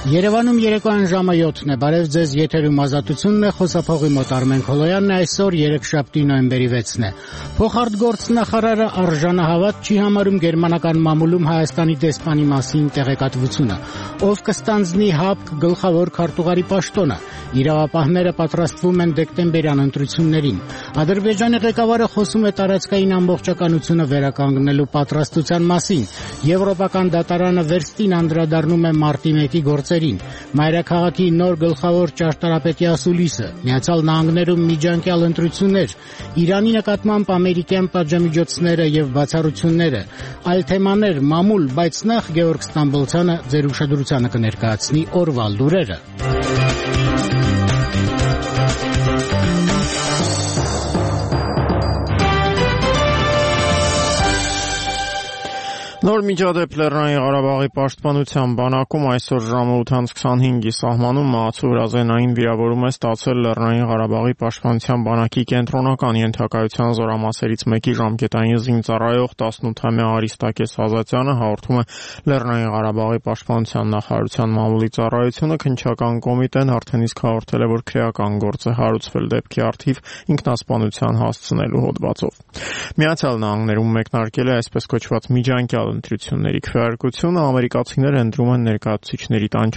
Երևանում երեկոյան ժամը 7-ն է, բարև ձեզ, եթերում ազատությունն է, խոսափողի մոտ Արմեն Քոլոյանն է, այսօր երեքշաբթի նոյեմբերի 6-ն է։ Փոխարտգործնախարարը արժանահավատ չի համարում գերմանական մամուլում Հայաստանի դեսպանի մասին տեղեկատվությունը, ով կստանձնի ՀԱՊԿ գլխավոր քարտուղարի պաշտոնը, իրավապահները պատրաստվում են դեկտեմբերյան ընտրություններին։ Ադրբեջանի ղեկավարը խոսում է տարածքային ամբողջականությունը վերականգնելու պատրաստության մասին, Եվրոպական դատարանը վերստին անդրադառնում է մարտի 1-ի գործերին, Մայրաքաղաքի նոր գլխավոր ճարտարապետի ասուլիսը, Միացյալ Նահանգներում միջանկյալ ընտրություններ, Իրանի նկատմամբ ամերիկյան պատժամիջոցները եւ բացառությունները, այլ թեմաներ, մամուլ, բայց նախ Գեորգ Ստամբոլցյանը ձեր ուշադրությանը կներկայացնի օրվա լուրերը։ Նոր միջադեպ Լեռնային Ղարաբաղի պաշտպանության բանակում այսօր ժամը 8:25-ի սահմանում մահացու հրազենային վիրավորում է ստացել Լեռնային Ղարաբաղի պաշտպանության բանակի կենտրոնական ենթակայության զորամասերից մեկի ժամկետային զինծառայող 18-ամյա Արիստակես Ազատյանը, հաղորդում է Լեռնային Ղարաբաղի պաշտպանության նախարարության մամուլի ծառայությունը, քննչական կոմիտեն արդեն իսկ հաղորդել է, որ քրեական գործ է հարուցվել դեպքի առթիվ ինքնասպանության հասցնելու հոդվածով։ Միացյալ Նահանգներում մեկնարկել է այսպես կոչված միջանկյալ ընտրությունների քվեարկությունը, ամերիկացիները ընտրում են ներկայացուցիչների տան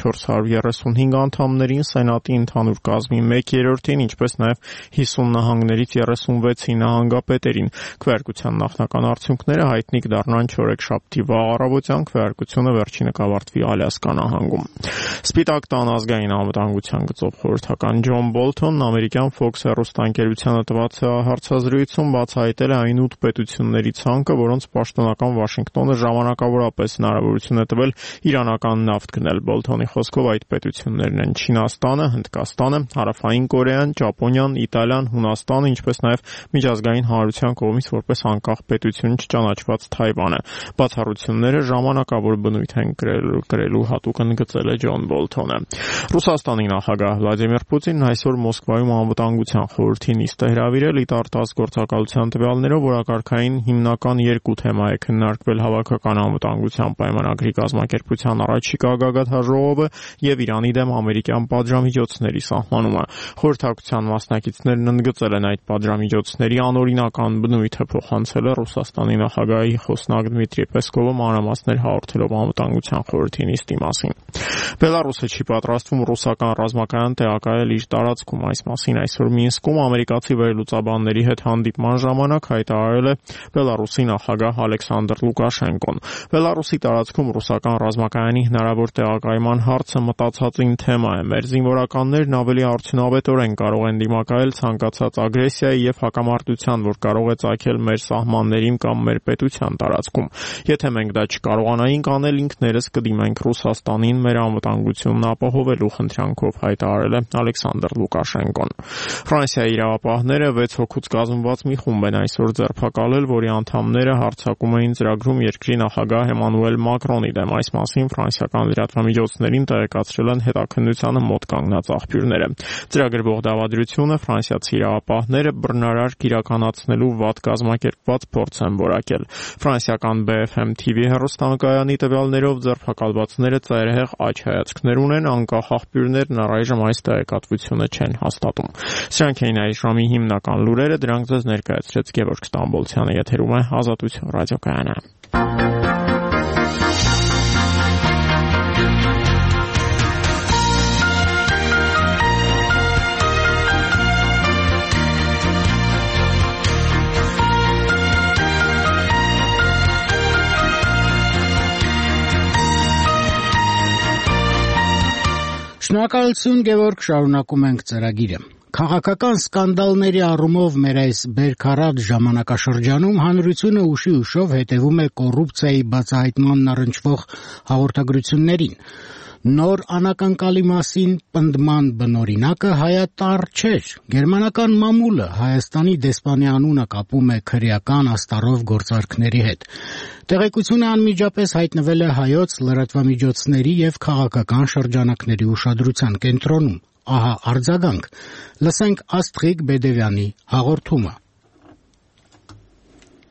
435 անդամներին, սենատի ընդհանուր կազմի 1/3-ին, ինչպես նաև 50 նահանգներից 36-ի նահանգապետերին։ Քվեարկության նախնական արդյունքները հայտնի կդառնան չորեքշաբթի վաղ առավոտյան, քվեարկությունը վերջինը կավարտվի Ալյասկա նահանգում։ Սպիտակ տան ազգային անվտանգության գծով խորհրդական Ջոն Բոլթոնն ամերիկյան Fox հեռուստաընկերությանը տված հարցազրույցում բացահայտել է այն 8 պետությունների ցանկը, որոնց պաշտոնական Վաշինգտոնը ժամանակավորապես հնարավորություն է տվել իրանական նավթ գնել։ Բոլթոնի խոսքով այդ պետություններն են Չինաստանը, Հնդկաստանը, Հարավային Կորեան, Ճապոնիան, Իտալիան, Հունաստանը, ինչպես նաև միջազգային հանրության կողմից որպես անկախ պետություն չճանաչված Թայվանը։ Բացառությունները ժամանակավոր բնույթ են կրելու հատուկ ընդգծել է Ջոն Բոլթոնը։ Ռուսաստանի նախագահ Վլադիմիր Պուտինն այսօր Մոսկվայում անվտանգության խորհրդի նիստ է հրավիրել, ի տար գործակալության տվյալներով որակարգային հիմնական 2 թեմա է քննարկվել հավաքական անվտանգության պայմանագրի կազմակերպության առաջիկա գագաթաժողովը եւ Իրանի դեմ ամերիկյան պատժամիջոցների սահմանումը։ Խորհրդակցության մասնակիցներն ընդգծել են այդ պատժամիջոցների անօրինական բնույթը, փոխանցել է Ռուսաստանի նախագահի խոսնակ Դմիտրի Պեսկովը մանրամասներ հաղորդելով անվտանգության խորհրդի նիստի մասին։ Բելարուսը չի պատրաստվում ռուսական ռազմական տեղակայել իր տարածքում, այս մասին այսօր Մինսկում ամերիկացի վերլուծաբանների հետ հանդիպման ժամանակ հայտարարել է Բելարուսի նախագահ Ալեքսանդր Լուկաշենկոն։ Բելարուսի տարածքում ռուսական ռազմակայանի հնարավոր տեղակայման հարցը մտածածին թեմա է։ Մեր զինվորականներն ավելի արդյունավետորեն կարող են դիմակայել ցանկացած ագրեսիայի եւ հակամարտության, որ կարող է ծագել մեր սահմաններին կամ մեր պետության տարածքում։ Եթե մենք դա չկարողանայինք անել, ինքներս կդիմենք Ռուսաստանին մեր անվտանգությունն ապահովելու խնդրանքով, հայտարարել է Ալեքսանդր Լուկաշենկոն։ Ֆրանսիայի իրավապահները 6 հոգուց կազմված մի խումբ են այսօր ձերբակալել, որի անդամները հարձակում էին ծրագրում երկրի նախագահ Էմանուել Մակրոնի դեմ։ Այս մասին ֆրանսիական լրատվամիջոցներին տեղեկացրել են հետաքննությանը մոտ կանգնած աղբյուրները։ Ծրագրվող դավադրությունը ֆրանսիացի իրավապահները բռնարարք իրականացնելու վատ կազմակերպված փորձ են որակել։ Ֆրանսիական BFM TV հեռուստաընկերանի տվյալներով ձերբակալվածները ծայրահեղ աջ հայացքներ ունեն, անկախ աղբյուրներն առայժմ այս տեղեկատվությունը չեն հաստատում։ Սրանք էին այս ժամի հիմնական լուրերը, դրանք ձեզ ներկայացրեց Գեորգ Ստամբոլցյանը, եթերում է Ազատություն ռադիոկայանը։ Շնորհակալություն Գևորգ, շարունակում ենք ծրագիրը։ Քաղաքական սկանդալների առումով մեր այս բերքարատ ժամանակաշրջանում հանրությունը ուշի ուշով հետևում է կոռուպցիայի բացահայտմանն առնչվող հաղորդագրություններին։ Նոր անակնկալի մասին պնդման բնօրինակը հայատառ չէր։ Գերմանական մամուլը Հայաստանի դեսպանի անունը կապում է քրեական աստառով գործարքների հետ։ Տեղեկությունը անմիջապես հայտնվել է հայոց լրատվամիջոցների եւ քաղաքական շրջանակների ուշադրության կենտրոնում։ Ահա արձագանք։ Լսենք Աստղիկ Բեդևյանի հաղորդումը։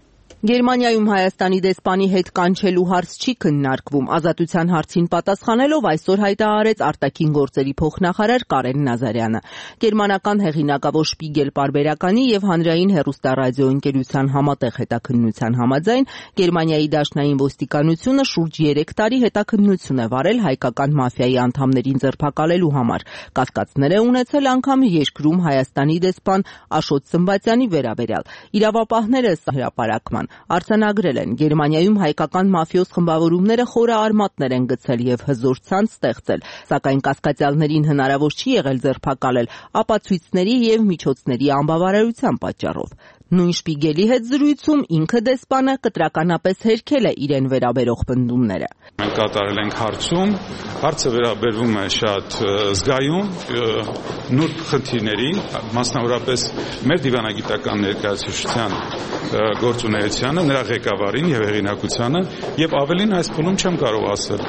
Գերմանիայում Հայաստանի դեսպանի հետ կանչելու հարց չի քննարկվում։ Ազատության հարցին պատասխանելով այսօր հայտարարեց արտաքին գործերի փոխնախարար Կարեն Նազարյանը։ Գերմանական հեղինակավոր Շպիգել պարբերականի եւ հանրային հեռուստառադիոընկերության համատեղ հետաքննության համաձայն Գերմանիայի դաշնային ոստիկանությունը շուրջ 3 տարի հետաքննություն է վարել հայկական մաֆիայի անդամներին ձերբակալելու համար։ Կասկածներ է ունեցել անգամ երկրում Հայաստանի դեսպան Աշոտ Սմբատյանի վերաբերյալ։ Իրավապահները հրապարակման արձանագրել են Գերմանիայում հայկական մաֆիոզ խմբավորումները խորը արմատներ են գցել եւ հզոր ցանց ստեղծել, սակայն կասկածյալներին հնարավոր չի եղել ձերբակալել ապացույցների եւ միջոցների անբավարարության պատճառով։ Նույն Շպիգելի հետ զրույցում ինքը դեսպանը կտրականապես հերքել է իրեն վերաբերող պնդումները։ Մենք կատարել ենք հարցում, հարցը վերաբերվում է շատ զգայուն նուրբ խնդիրների, մասնավորապես մեր դիվանագիտական ներկայացուցչության գործունեությանը, նրա ղեկավարին եւ հեղինակությանը, եւ ավելին այս փուլում չեմ կարող ասել։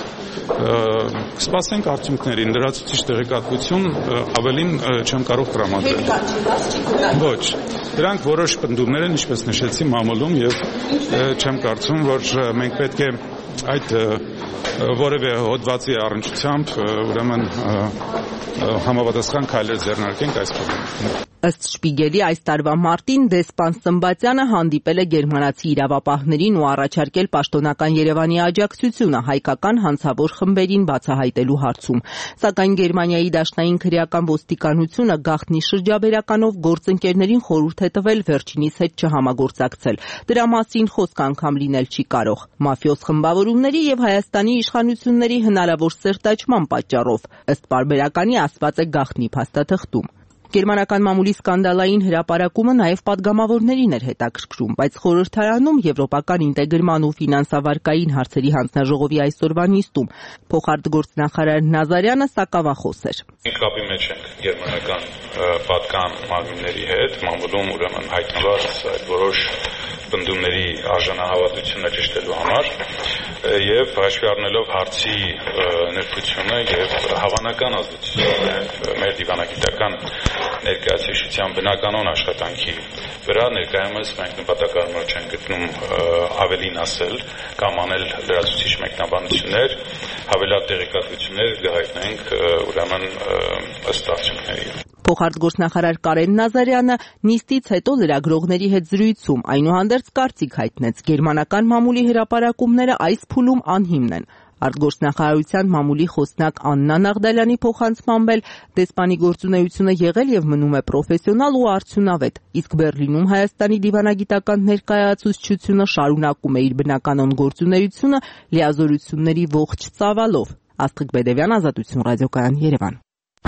Կսպասենք արդյունքներին, լրացուցիչ տեղեկատվություն ավելին չեմ կարող տրամադրել։ Ոչ, դրանք որոշ պնդումներ են, ինչպես նշեցի, մամուլում եւ չեմ կարծում, որ մենք պետք է այդ որևէ հոդվածի առնչությամբ ուրեմն համապատասխան քայլեր ձեռնարկենք այս փուլում։ Ըստ Շպիգելի այս տարվա մարտին դեսպան Սմբատյանը հանդիպել է գերմանացի իրավապահներին ու առաջարկել պաշտոնական Երևանի աջակցությունը հայկական հանցավոր խմբերին բացահայտելու հարցում։ Սակայն Գերմանիայի դաշնային քրեական ոստիկանությունը գաղտնի շրջաբերականով գործընկերներին խորհուրդ է տվել վերջինիս հետ չհամագործակցել։ Դրա մասին խոսք անգամ լինել չի կարող։ Մաֆիոզ խմբավորումների եւ Հայաստանի իշխանությունների հնարավոր սերտաճման պատճառով, ըստ պարբերականի ասված է գաղտնի փաստաթղթում։ Գերմանական մամուլի սկանդալային հրապարակումը նաև պատգամավորներին էր հետաքրքրում, բայց խորհրդարանում եվրոպական ինտեգրման ու ֆինանսավարկային հարցերի հանձնաժողովի այսօրվա նիստում փոխարտգործնախարար Նազարյանը սակավախոս էր։ Մենք կապի մեջ ենք գերմանական պատգամավորների հետ, մամուլում ուրեմն հայտնված այդ որոշ պնդումների արժանահավատությունը ճշտելու համար եւ հաշվի առնելով հարցի նրբությունը եւ հավանական ազդեցությունը մեր դիվանագիտական ներկայացուցչության բնականon աշխատանքի վրա ներկայումս մենք նպատակարար չենք գտնում ավելին ասել կամ անել լրացուցիչ մեկնաբանություններ, հավելյալ տեղեկատվություններ կհայտնենք ուրեմն ըստ արդյունքների։ Փոխարտգործնախարար Կարեն Նազարյանը նիստից հետո լրագրողների հետ զրույցում այնուհանդերձ կարծիք հայտնեց գերմանական մամուլի հրապարակումները այս փուլում անհիմն են։ Արտգործնախարարության մամուլի խոսնակ Աննա Նաղդալյանի փոխանցմամբ էլ դեսպանի գործունեությունը եղել եւ մնում է պրոֆեսիոնալ ու արդյունավետ, իսկ Բեռլինում Հայաստանի դիվանագիտական ներկայացուցչությունը շարունակում է իր բնականon գործունեությունը լիազորությունների ողջ ծավալով։ Աստղիկ Բեդևյան, Ազատություն ռադիոկայան, Երևան։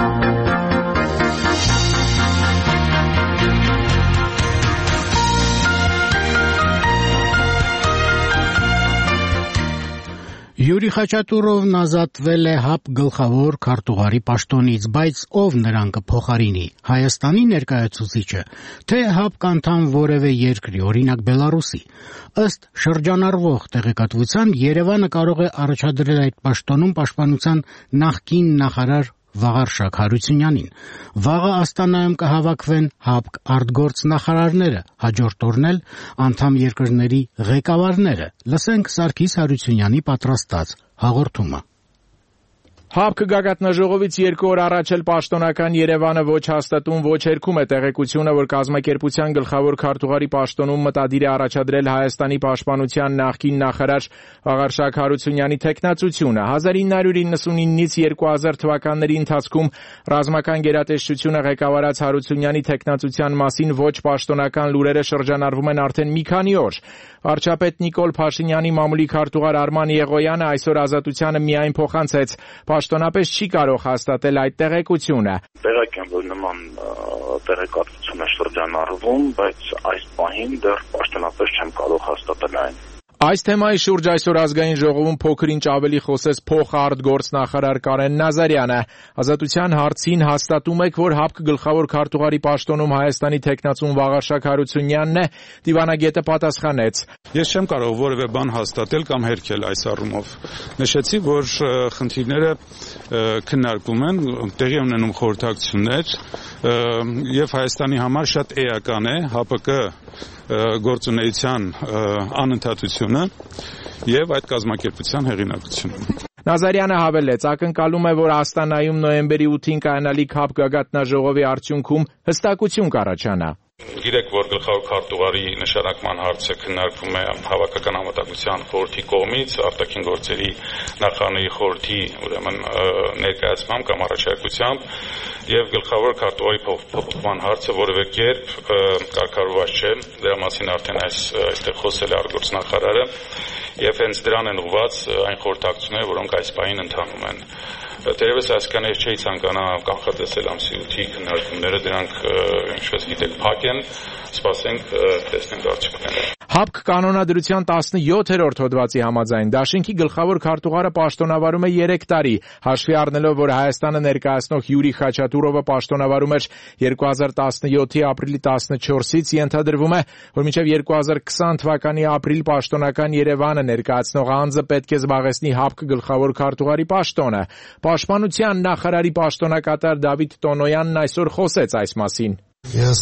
Յուրի Խաչատուրովն ազատվել է ՀԱՊ գլխավոր քարտուղարի պաշտոնից, բայց ով նրան կփոխարինի՝ Հայաստանի ներկայացուցիչը, թե ՀԱՊ անդամ որևէ երկրի, օրինակ Բելարուսի։ Ըստ շրջանառվող տեղեկատվության Երևանը կարող է առաջադրել այդ պաշտոնում պաշտպանության նախկին նախարար Վաղարշակ Հարությունյանին։ Վաղը Աստանայում կհավաքվեն ՀԱՊ արտգործնախարարները, հաջորդ օրն էլ անդամ երկրների ղեկավարները։ Լսենք Սարգիս Հարությունյանի պատրաստած հաղորդումը։ ՀԱՊ գագաթնաժողովից 2 օր առաջ էլ պաշտոնական Երևանը ոչ հաստատում, ոչ հերքում է տեղեկությունը, որ կազմակերպության գլխավոր քարտուղարի պաշտոնում մտադիր է առաջադրել Հայաստանի պաշտպանության նախկին նախարար Վաղարշակ Հարությունյանի թեկնածությունը։ 1999-ից 2000 թվականների ընթացքում ռազմական գերատեսչությունը ղեկավարած Հարությունյանի թեկնածության մասին ոչ պաշտոնական լուրերը շրջանառվում են արդեն մի քանի օր։ Վարչապետ Նիկոլ Փաշինյանի մամուլի քարտուղար Արման Եղոյանը այսօր Ազատությանը միայն փոխանցեց. Պաշտոնապես չի կարող հաստատել այդ տեղեկությունը։ Տեղեկ եմ, որ նման տեղեկատվություն է շրջանառվում, բայց այս պահին դեռ պաշտոնապես չեմ կարող հաստատել այն։ Այս թեմայի շուրջ այսօր ազգային ժողովում փոքր-ինչ ավելի խոսեց փոխարտգործնախարար Կարեն Նազարյանը։ Ազատության հարցին հաստատում եք, որ ՀԱՊ գլխավոր քարտուղարի պաշտոնում Հայաստանի թեկնածուն Վաղարշակ Հարությունյանն է, դիվանագետը պատասխանեց. Ես չեմ կարող որևէ բան հաստատել կամ հերքել այս առումով։ Նշեցի, որ խնդիրները քննարկվում են, տեղի ունենում խորհրդակցություններ եւ Հայաստանի համար շատ էական է ՀԱՊԿ գործունեության անընդհատությունը եւ այդ կազմակերպության հեղինակությունը։ Նազարյանը հավելեց, ակնկալում է, որ Աստանայում նոյեմբերի 8-ին կայանալիք ՀԱՊԿ գագաթնաժողովի արդյունքում հստակություն կառաջանա։ Գիտեք, որ գլխավոր քարտուղարի նշանակման հարցը քննարկվում է Հավաքական անվտանգության խորհրդի կողմից, արտաքին գործերի նախարարների խորհրդի ուրեմն ներկայացմամբ կամ առաջարկությամբ, եւ գլխավոր քարտուղարի փոփոխման հարցը որևէ կերպ կարգավորված չէ, դրա մասին արդեն այստեղ խոսել է արտգործնախարարը, եւ հենց դրան են ուղղված այն խորհրդակցությունները, որոնք այս պահին ընթանում են։ Դերևս այսքան ես չէի ցանկանա կանխատեսել ամսի 8-ի քննարկումները, դրանք ինչպես գիտեք փակ են, սպասենք տեսնենք արդյունքները։ ՀԱՊԿ կանոնադրության 17-րդ հոդվածի համաձայն դաշինքի գլխավոր քարտուղարը պաշտոնավարում է 3 տարի, հաշվի առնելով, որ Հայաստանը ներկայացնող Յուրի Խաչատուրովը պաշտոնավարում էր 2017-ի ապրիլի 14-ից, ենթադրվում է, որ մինչև 2020 թվականի ապրիլ պաշտոնական Երևանը ներկայացնող անձը պետք է զբաղեցնի ՀԱՊԿ գլխավոր քարտուղարի պաշտոնը։ Պաշտպանության նախարարի պաշտոնակատար Դավիթ Տոնոյանն այսօր խոսեց այս մասին։ Ես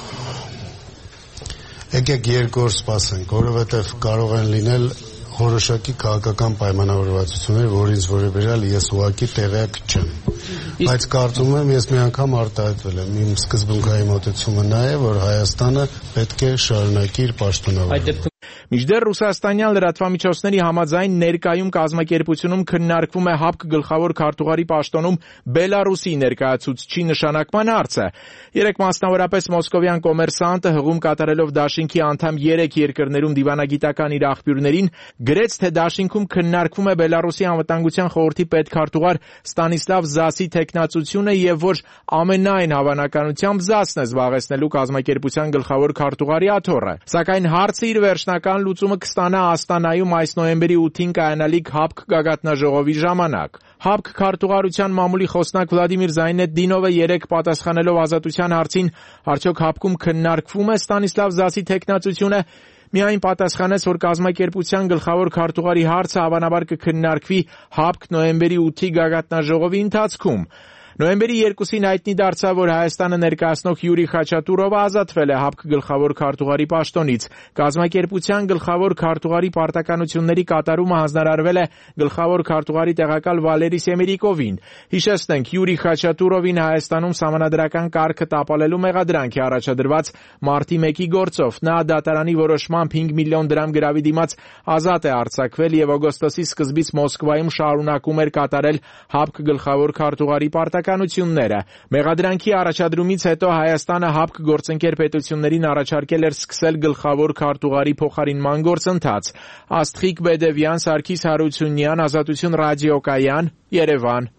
եկեք երկու օր սպասենք, որովհետև կարող են լինել որոշակի քաղաքական պայմանավորվածություններ, որ ինձ վերաբերյալ ես ուղղակի տեղյակ չեմ։ Բայց կարծում եմ, ես մի անգամ արտահայտվել եմ, իմ սկզբունքային մոտեցումը նա է, որ Հայաստանը պետք է շարունակի իր պաշտոնավարումը։ Մինչդեռ ռուսաստանյան լրատվամիջոցների համաձայն ներկայում կազմակերպությունում քննարկվում է ՀԱՊԿ գլխավոր քարտուղարի պաշտոնում Բելարուսի ներկայացուցչի նշանակման հարցը։ Երեք մասնավորապես մոսկովյան կոմերսանտը հղում կատարելով դաշինքի անդամ 3 երկրներում դիվանագիտական իր աղբյուրներին գրեց, թե դաշինքում քննարկվում է Բելարուսի անվտանգության խորհրդի պետքարտուղար Ստանիսլավ Զասի թեկնածությունը եւ որ ամենայն հավանականությամբ Զասն է զբաղեցնելու կազմակերպության գլխավոր քարտուղարի աթոռը։ Սակայն հարցը իր վերջնական լուծումը կստանա Աստանայում այս նոյեմբերի 8-ին կայանալիք ՀԱՊԿ գագաթնաժողովի ժամանակ։ ՀԱՊԿ քարտուղարության մամուլի խոսնակ Վլադիմիր Զայնետդինովը երեք պատասխանելով Ազատության հարցին, արդյոք ՀԱՊԿ-ում քննարկվում է Ստանիսլավ Զասի թեկնածությունը, միայն պատասխանեց, որ կազմակերպության գլխավոր քարտուղարի հարցը հավանաբար կքննարկվի ՀԱՊԿ նոյեմբերի 8-ի գագաթնաժողովի ընթացքում։ Նոյեմբերի 2-ին հայտնի դարձավ, որ Հայաստանը ներկայացնող Յուրի Խաչատուրովը ազատվել է ՀԱՊԿ գլխավոր քարտուղարի պաշտոնից։ Կազմակերպության գլխավոր քարտուղարի պարտականությունների կատարումը հանձնարարվել է գլխավոր քարտուղարի տեղակալ Վալերի Սեմերիկովին։ Հիշեցնենք, Յուրի Խաչատուրովին Հայաստանում սահմանադրական կարգը տապալելու մեղադրանք է առաջադրված մարտի 1-ի գործով։ Նա դատարանի որոշմամբ 5 միլիոն դրամ գրավի դիմաց ազատ է արձակվել եւ օգոստոսի սկզբից Մոսկվայում շարունակում էր կատարել ՀԱՊԿ գլխավոր քարտուղարի պարտականությունները։ Մեղադրանքի առաջադրումից հետո Հայաստանը ՀԱՊԿ գործընկեր պետություններին առաջարկել էր սկսել գլխավոր քարտուղարի փոխարինման գործընթաց։ Աստղիկ Բեդևյան, Սարգիս Հարությունյան, Ազատություն ռադիոկայան, Երևան։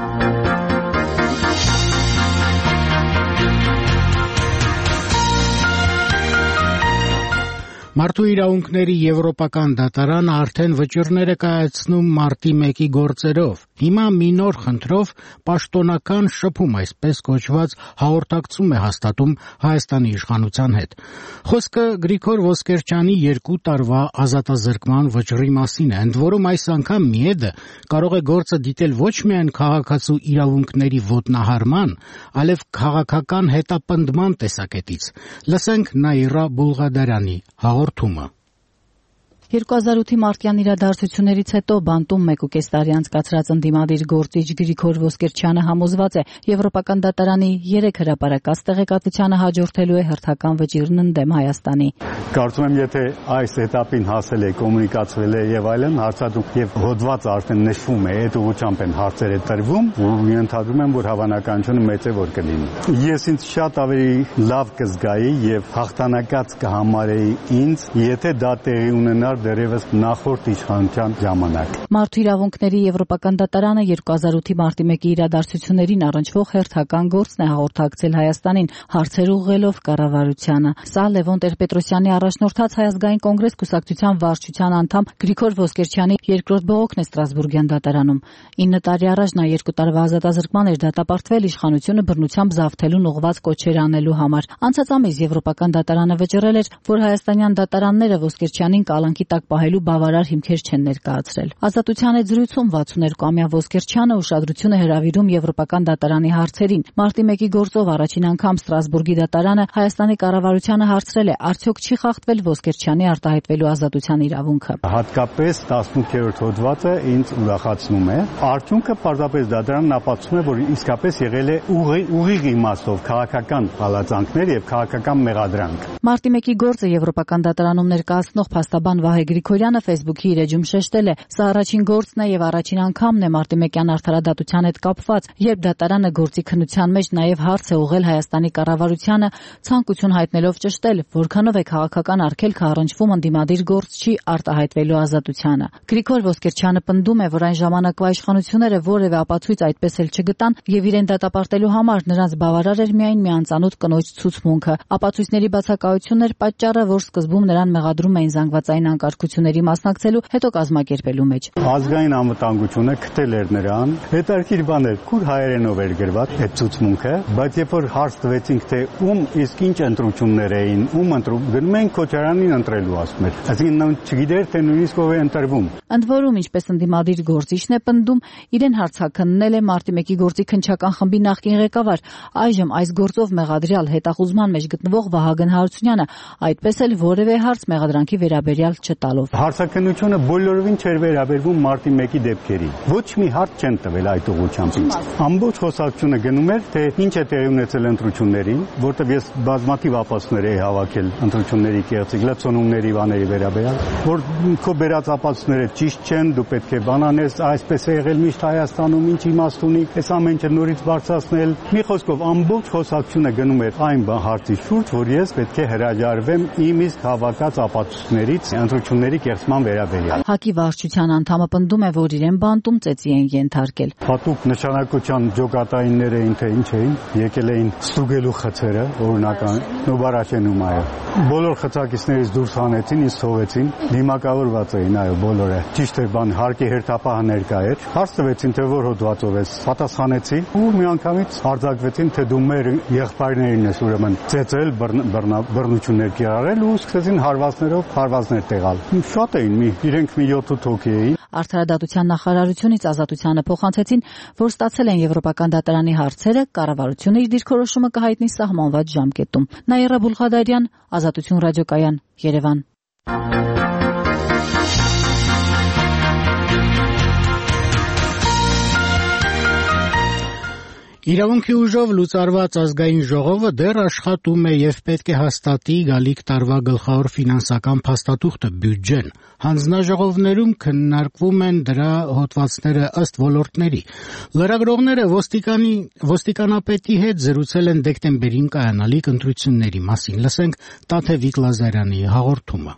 Մարդու իրավունքների եվրոպական դատարանը արդեն վճիռներ է կայացնում մարտի 1-ի գործերով։ Հիմա մի նոր խնդրով պաշտոնական շփում, այսպես կոչված հաղորդակցում է հաստատում Հայաստանի իշխանության հետ։ Խոսքը Գրիգոր Ոսկերչյանի 2 տարվա ազատազրկման վճռի մասին է, ընդ որում այս անգամ ՄԻԵԴ կարող է գործը դիտել ոչ միայն քաղաքացու իրավունքների ոտնահարման, այլև քաղաքական հետապնդման տեսակետից։ Լսենք Նաիրա Բուլղադարյանի հաղորդումը։ 2008-ի մարտյան իրադարձություններից հետո բանտում 1.5 տարի անցկացրած ընդդիմադիր գործիչ Գրիգոր Ոսկերչյանը համոզված է, Եվրոպական դատարանի 3 հրապարակած տեղեկատվությանը հաջորդելու է հերթական վճիռն ընդդեմ Հայաստանի։ Կարծում եմ, եթե այս этаպին հասել է, կոմունիկացվել է եւ այլն, հարցադրում եւ հոդված արդեն նշվում է, այդ ուղղությամբ են հարցերը տրվում, ու ենթադրում եմ, որ հավանականությունը մեծ է, որ կլինի։ Ես ինձ շատ ավելի լավ կզգայի եւ հաղթանակած կհամարեի ինձ, եթե դա տեղի ունենար դերևս նախորդ իշխանության ժամանակ։ Մարդու իրավունքների Եվրոպական դատարանը 2008-ի մարտի 1-ի իրադարձություններին առնչվող հերթական գործն է հաղորդակցել Հայաստանին, հարցեր ուղղելով կառավարությանը։ Սա Լևոն Տեր-Պետրոսյանի առաջնորդած Հայ ազգային կոնգրես կուսակցության վարչության անդամ Գրիգոր Ոսկերչյանի երկրորդ բողոքն է Ստրասբուրգյան դատարանում։ 9 տարի առաջ նա 2 տարվա ազատազրկման էր դատապարտվել իշխանությունը բռնությամբ զավթելուն ուղղված կոչեր անելու համար։ Անցած ամիս Եվրոպական դատարանը վճռել էր, որ հայաստանյան դատարանները Ոսկերչյանին կալանքի տակ պահելու բավարար հիմքեր չեն ներկայացրել։ Ազատության հետ զրույցում 62-ամյա Ոսկերչյանը ուշադրություն է հրավիրում Եվրոպական դատարանի հարցերին։ Մարտի 1-ի գործով առաջին անգամ Ստրասբուրգի դատարանը Հայաստանի կառավարությանը հարցրել է, արդյոք չի խախտվել Ոսկերչյանի արտահայտվելու ազատության իրավունքը։ Հատկապես 18-րդ հոդվածը ինձ ուրախացնում է։ Արդյունքը պարզապես դատարանն ապացուցում է, որ իսկապես եղել է ուղիղ իմաստով քաղաքական հալածանքներ եւ քաղաքական մեղադրանք։ Մարտի 1-ի գործը Եվրոպական դատարանում ներկայացնող փաստաբան Վահե Գրիգորյանը Facebook-ի իր էջում շեշտել է. «Սա առաջին գործն է եւ առաջին անգամն է Մարտի 1-յան արդարադատության հետ կապված, երբ դատարանը գործի քննության մեջ նաեւ հարց է ուղղել Հայաստանի կառավարությանը, ցանկություն հայտնելով ճշտել, որքանով է քաղաքական արգելքը առնչվում ընդդիմադիր գործչի արտահայտվելու ազատությանը»։ Գրիգոր Ոսկերչյանը պնդում է, որ այն ժամանակվա իշխանությունները որևէ ապացույց այդպես էլ չգտան եւ իրեն դատապարտելու համար նրանց բավարար էր միայն մի անծանոթ կնոջ ցուցմունքը։ Ապացույցների բացակայությունն էր պատճառը, որ սկզբում նրան մեղադրում էին զանգվածային անկարգությունների մասնակցելու, հետո կազմակերպելու մեջ։ Ազգային անվտանգությունը քթել էր նրան, հետարքիր բան էր, քուր հայերենով էր գրված այդ ցուցմունքը, բայց երբ որ հարց տվեցինք, թե ում իսկ ինչ ընտրություններ էին, ում գնում էին Քոչարյանին ընտրելու, ասում էր։ Այսինքն չգիտեր, թե նույնիսկ ով է ընտրվում։ Ընդ որում, ինչպես ընդդիմադիր գործիչն է պնդում, իրեն հարցաքննել է Մարտի 1-ի գործի քննչական խմբի նախկին ղեկավար, այժմ այս գործով մեղադրյալ հետախուզման մեջ գտնվող Վահագն Հարությունյանը, այդպես էլ որևէ հարց մեղադրանքի վերաբերյալ չտալով։ Հարցաքննությունը բոլորովին չէր վերաբերվում Մարտի 1-ի դեպքերին։ Ոչ մի հարց չեն տվել այդ ուղղությամբ։ Ամբողջ խոսակցությունը գնում էր, թե ինչ է տեղի ունեցել ընտրություններին, որտեղ ես բազմաթիվ ապացույցներ էի հավաքել ընտրությունների կեղծիք լցոնումների բաների վերաբերյալ, որ քո բերած ապացույցները ճիշտ չեն, դու պետք է բանանես, այսպես է եղել միշտ Հայաստանում, ինչ իմաստ ունի, այս ամեն ինչը նորից բարձրացնել։ Մի խոսքով ամբողջ խոսակցությունը գնում էր այն հարցի շուրջ, որ ես պետք է հրաժարվեմ իմ իսկ հավաքած ապացույցներից ընտրությունների կեղծման վերաբերյալ։ ՀԱԿ-ի վարչության անդամը պնդում է, որ իրեն բանտում ծեծի են ենթարկել։ Հատուկ նշանակության ջոկատայիններ էին, թե ինչ էին, եկել էին ստուգելու խցերը, օրինական նոբարաշենում այո։ Բոլոր խցակիցներից դուրս հանեցին, ինձ թողեցին, դիմակավորված էին այո բոլորը։ Ճիշտ է բան հարկի հերթապահը ներկա էր։ Հարց տվեցին, թե որ հոդվածով ես, պատասխանեցի ու միանգամից արձակվեցին, թե դու մեր եղբայրներին ես ուրեմն ծեծել, բռնություններ կիրառել ու սկսեցին հարվածներ տեղալ։ Շատ էին, իրենք մի 7-8 հոգի էին։ Արդարադատության նախարարությունից ազատությանը փոխանցեցին, որ ստացել են Եվրոպական դատարանի հարցերը, կառավարությունը իր դիրքորոշումը կհայտնի սահմանված ժամկետում։ Նաիրա Բուլղադարյան, Ազատություն ռադիոկայան, Երևան։ Իրավունքի ուժով լուծարված ազգային ժողովը դեռ աշխատում է եւ պետք է հաստատի գալիք տարվա գլխավոր ֆինանսական փաստաթուղթը բյուջեն։ Հանձնաժողովներում քննարկվում են դրա հոդվածները ըստ ոլորտների։ Լրագրողները ոստիկանապետի հետ զրուցել են դեկտեմբերին կայանալիք ընտրությունների մասին։ Լսենք Տաթևիկ Լազարյանի հաղորդումը։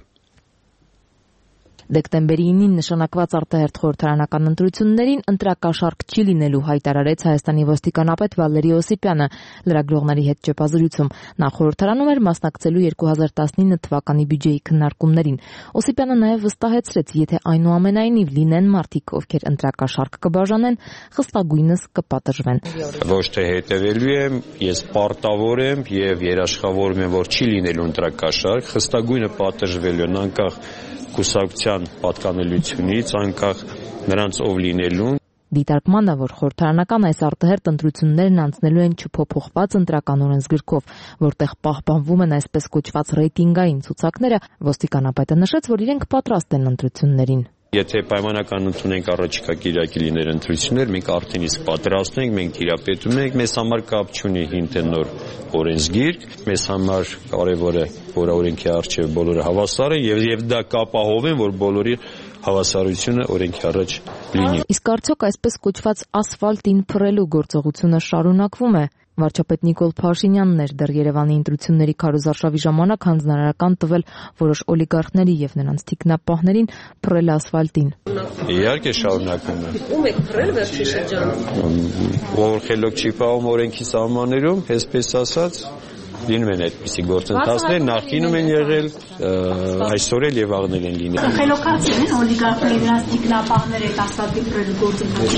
Դեկտեմբերի 9-ին նշանակված արտահերթ խորհրդարանական ընտրություններին ընտրակաշառք չի լինելու, հայտարարեց Հայաստանի ոստիկանապետ Վալերի Օսիպյանը լրագրողների հետ ճեպազրույցում։ Նա խորհրդարանում էր մասնակցելու 2019 թվականի բյուջեի քննարկումներին։ Օսիպյանը նաև վստահեցրեց, եթե այնուամենայնիվ լինեն մարդիկ, ովքեր ընտրակաշառք կբաժանեն, խստագույնս կպատժվեն։ Ոչ թե հետևելու եմ, ես պարտավոր եմ եւ երաշխավորում եմ, որ չի լինելու ընտրակաշառք, խստագույնը պատժվելու են անկախ կուսակցության պատկանելությունից, անկախ նրանց ով լինելուն։ Դիտարկմանը, որ խորհրդարանական այս արտահերթ ընտրություններն անցնելու են չփոփոխված ընտրական օրենսգրքով, որտեղ պահպանվում են այսպես կոչված ռեյտինգային ցուցակները, ոստիկանապետը նշեց, որ իրենք պատրաստ են ընտրություններին։ Եթե պայմանական ընդունենք առաջիկա կիրակի լիներ ընտրություններ, մենք արդեն իսկ պատրաստ ենք, մենք տիրապետում ենք, մեզ համար կապ չունի հին թե նոր օրենսգիրք, մեզ համար կարևոր է, որ օրենքի առջև բոլորը հավասար են եւ դա կապահովեն, որ բոլորի հավասարությունը օրենքի առաջ լինի։ Իսկ արդյոք այսպես կոչված ասֆալտին փռելու գործողությունը շարունակվում է։ Վարչապետ Նիկոլ Փաշինյանն էր դեռ Երևանի ընտրությունների քարոզարշավի ժամանակ հանձնարարական տվել որոշ օլիգարխների եւ նրանց թիկնապահներին փռել ասֆալտին։ Իհարկե շարունակվում է։ Ում եք փռել վերջին շրջանում։ Ով խելոք չի պահում օրենքի սահմաններում, այսպես ասած, լինում են այդպիսի գործընթացներ, նախկինում են եղել, այսօր էլ եւ վաղն են լինի։ Խելոքացին օլիգարխների նրանց թիկնապահները այդ ասֆալտի փռելու գործընթացը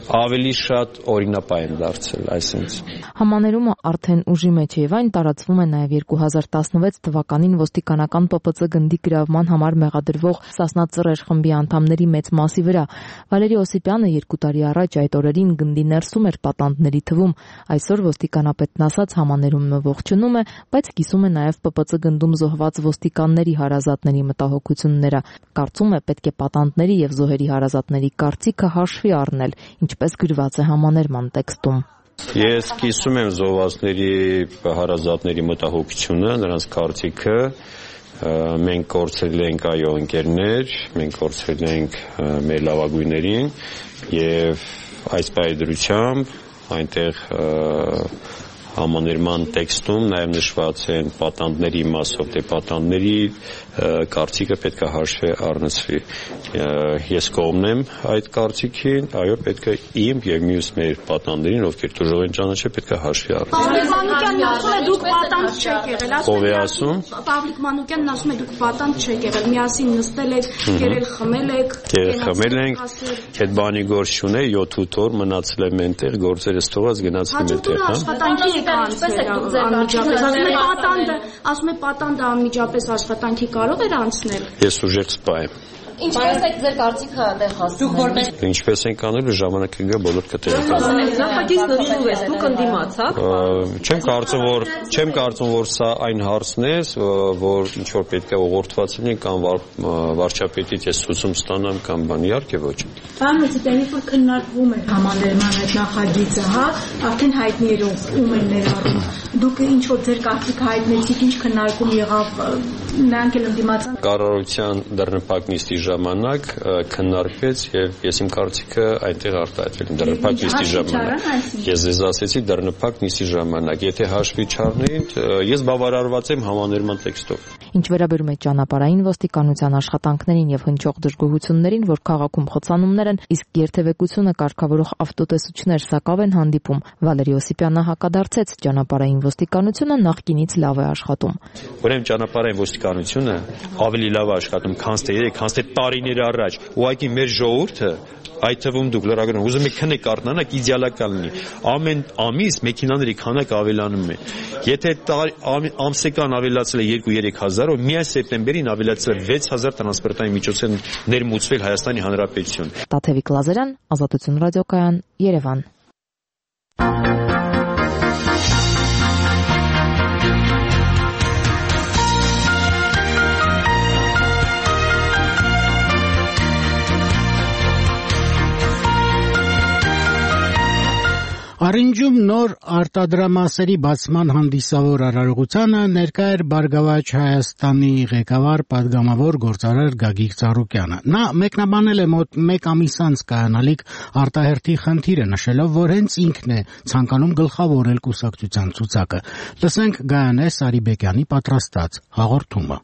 ավելի շատ օրինապահ են դարձել այսինքն։ Համաներումը արդեն ուժի մեջ է եւ այն տարածվում է նաեւ 2016 թվականին ոստիկանական ՊՊՑ գնդի գրավման համար մեղադրվող Սասնա Ծռեր խմբի անդամների մեծ մասի վրա։ Վալերի Օսիպյանը 2 տարի առաջ այդ օրերին գնդի ներսում էր պատանդների թվում։ Այսօր ոստիկանապետն ասաց համաներումը ողջունում է, բայց կիսում է նաեւ ՊՊՑ գնդում զոհված ոստիկանների հարազատների մտահոգությունները։ Կարծում է պետք է պատանդների եւ զոհերի հարազատների կարծիքը հաշվի առնել, ինչպես գրված է համաներման տեքստում։ Ես կիսում եմ զոհվածների հարազատների մտահոգությունը, նրանց կարծիքը։ Մենք կորցրել ենք այո ընկերներ, մենք կորցրել ենք մեր լավագույններին եւ այս պայդրությամբ այնտեղ համաներման տեքստում նաև նշված են պատանդների մասով, դե պատանդների կարծիքը պետք է հաշվի առնվի։ Ես կողմն եմ այդ կարծիքին, այո, պետք է իմ եւ մյուս մեր պատանդներին, ովքեր դժոխ են ճանաչել, պետք է հաշվի առնվի։ Մանուկյանն ասում է դուք պատանդ չեք եղել, ով է ասում։ Պավլիկ Մանուկյանն ասում է դուք պատանդ չեք եղել, միասին նստել եք, երել խմել եք, խմել ենք, այդ բանի գործ չունե, 7-8 օր մնացել եմ այնտեղ, գործերս թողած գնացել եմ այնտեղ, ասում է պատանդը անմիջապես աշխատանքի կարող էր անցնել։ Ես ուժեղ սպա եմ։ Ինչպես եք ձեր կարծիքը այդտեղ հասնում։ Ինչպես ենք անելու, ժամանակ կգա բոլոր կտեղական։ Նախագիծ նշում ես, դուք ընդդիմացաք։ Չեմ կարծում, որ սա այն հարցն է, որ ինչ որ պետք է ուղղորդված լինի կամ վարչապետից ես ցույցում ստանամ կամ բան, իհարկե ոչ։ Բանը դեպի որ քննարկվում է համաներման այդ նախագիծը, հա, արդեն հայտնի էր ում են ներառում։ Դուք ինչ որ ձեր կարծիքը հայտնեցիք, ինչ քննարկում եղավ, նրանք էլ ընդդիմացան։ Կառավարության դռնապակ նիստի ժամանակ քննարկվեց եւ ես իմ կարծիքը այնտեղ արտահայտվել եմ դռնապակ նիստի ժամանակ։ Ես ձեզ ասեցի դռնապակ նիստի ժամանակ, եթե հաշվի չառնեին, ես բավարարված եմ համաներման տեքստով։ Ինչ վերաբերում է ճանապարհային ոստիկանության աշխատանքներին եւ հնչող դժգոհություններին, որ քաղաքում խոցանումներ են, իսկ երթևեկությունը կարգավորող ավտոտեսուչներ սակավ են հանդիպում, Վալերի Օսիպյանը հակադարձեց, ճանապարհային ոստիկանությունը նախկինից լավ է աշխատում։ Ուրեմն ճանապարհային ոստիկանությունը ավելի լավ է աշխատում, քան թե տարիներ առաջ։ Ուղղակի մեր ժողովուրդը, այդ թվում դուք լրագրողներ, ուզում եք քնեք արտանանք, իդեալական լինի։ Ամեն ամիս մեքենաների քանակը ավելանում է։ Եթե ամսական ավելացել է 2-3 հազար, միայն սեպտեմբերին ավելացել է 6000 տրանսպորտային միջոց են ներմուծվել Հայաստանի Հանրապետություն։ Տաթևիկ Լազարյան, Ազատություն ռադիոկայան, Երևան։ Առինջում նոր արտադրամասերի բացման հանդիսավոր արարողությանը ներկա էր Բարգավաճ Հայաստանի ղեկավար падգամավոր գործարար Գագիկ Ծառուկյանը։ Նա մեկնաբանել է մոտ 1 ամիս անց կայանալիք արտահերթի խնդիրը, նշելով, որ հենց ինքն է ցանկանում գլխավորել կուսակցության ցուցակը։ Լսենք Գայանե Սարիբեկյանի պատրաստած հաղորդումը։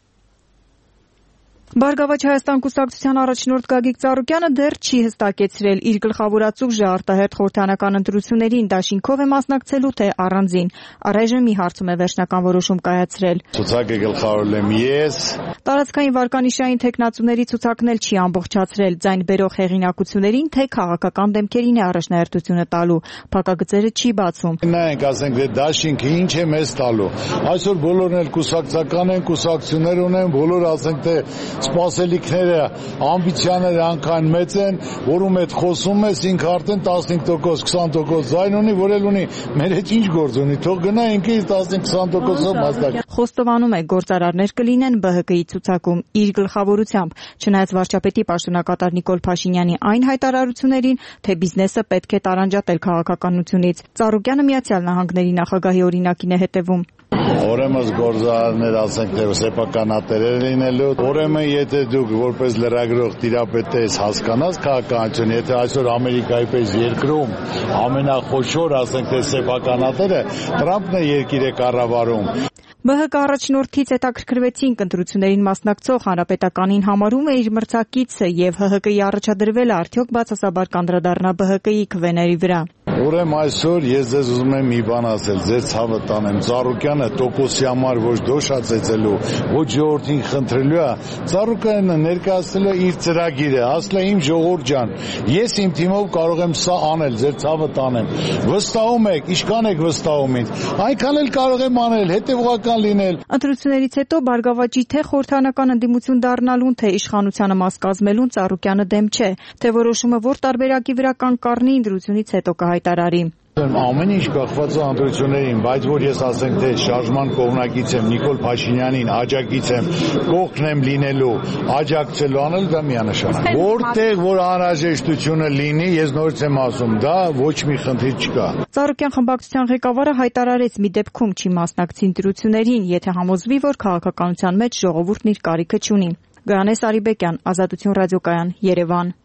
Բարգավաճ Հայաստան կուսակցության առաջնորդ Գագիկ Ծառուկյանը դեռ չի հստակեցրել իր գլխավորած ուժը արտահերթ խորհրդարանական ընտրություններին դաշինքով է մասնակցելու թե առանձին։ Առայժմ մի հարցում է վերջնական որոշում կայացրել։ Ցուցակը գլխավորել եմ ես։ Տարածքային վարկանիշային թեկնածուների ցուցակն էլ չի ամբողջացրել, ձայն բերող հեղինակություններին թե քաղաքական դեմքերին է առաջնահերթությունը տալու։ Փակագծերը չի բացում։ Նայենք, ասենք, դաշինքը ինչ է մեզ տալու։ Այսօր բոլորն էլ կուսակցական են, կուսակցություններ ունեն, բոլորը ասենք թե սպասելիքները, ամբիցիաները անկան մեծ են, որում հետ խոսում ես, ինքը արդեն 15%, 20% ձայն ունի, որ էլ ունի, մեր հետ ինչ գործ ունի, թող գնա ինքը 15-20%-ով մասնակցի։ Խոստովանում է, գործարարներ կլինեն ԲՀԿ-ի ցուցակում իր գլխավորությամբ, չնայած վարչապետի պաշտոնակատար Նիկոլ Փաշինյանի այն հայտարարություններին, թե բիզնեսը պետք է տարանջատել քաղաքականությունից։ Ծառուկյանը Միացյալ Նահանգների նախագահի օրինակին է հետևում։ Ուրեմն գործարարներ ասենք թե սեփականատերեր լինելու, ուրեմն եթե դուք որպես լրագրող տիրապետ ես հասկանաս քաղաքականություն, եթե այսօր Ամերիկայի պես երկրում ամենախոշոր ասենք թե սեփականատերը Տրամփն է երկիրը կառավարում։ ԲՀԿ առաջնորդից հետաքրքրվեցինք ընտրություններին մասնակցող հանրապետականին համարում է իր մրցակիցը եւ ՀՀԿ-ի առաջադրվել արդյոք բացասաբար կանդրադառնա ԲՀԿ-ի քվեների վրա։ Ուրեմն այսօր ես ձեզ ուզում եմ մի բան ասել, ձեր ցավը տանեմ, Ծառուկյանը տոկոսի համար ոչ դոշա ծեծելու, ոչ ժողովրդին խնդրելու է, Ծառուկյանը ներկայացրել է իր ծրագիրը, ասել է իմ ժողովուրդ ջան, ես իմ թիմով կարող եմ սա անել, ձեր ցավը տանեմ։ Վստահում եք, ինչքան եք վստահում ինձ, այնքան էլ կարող եմ անել, հետևողական լինել։ Ընտրություններից հետո Բարգավաճի թե խորհրդանական ընդդիմություն դառնալուն, թե իշխանությանը մաս կազմելուն Ծառուկյանը դեմ չէ, թե որոշումը որ տարբերակի վրա կանգնի ընտրությունից հետո կհայտարարի։ Ամեն ինչ կախված է ընտրություններին, բայց որ ես ասենք թե շարժման կողմնակից եմ, Նիկոլ Փաշինյանին աջակից եմ, կողքն եմ լինելու, աջակցելու անել դա միանշանակ։ Որտեղ որ անհրաժեշտությունը լինի, ես նորից եմ ասում, դա ոչ մի խնդիր չկա։ Ծառուկյան խմբակցության ղեկավարը հայտարարեց մի դեպքում չի մասնակցի ընտրություններին, եթե համոզվի, որ քաղաքականության մեջ ժողովուրդն իր կարիքը չունի։ Գրանես Արիբեկյան, Ազատություն ռադիոկայան, Երևան։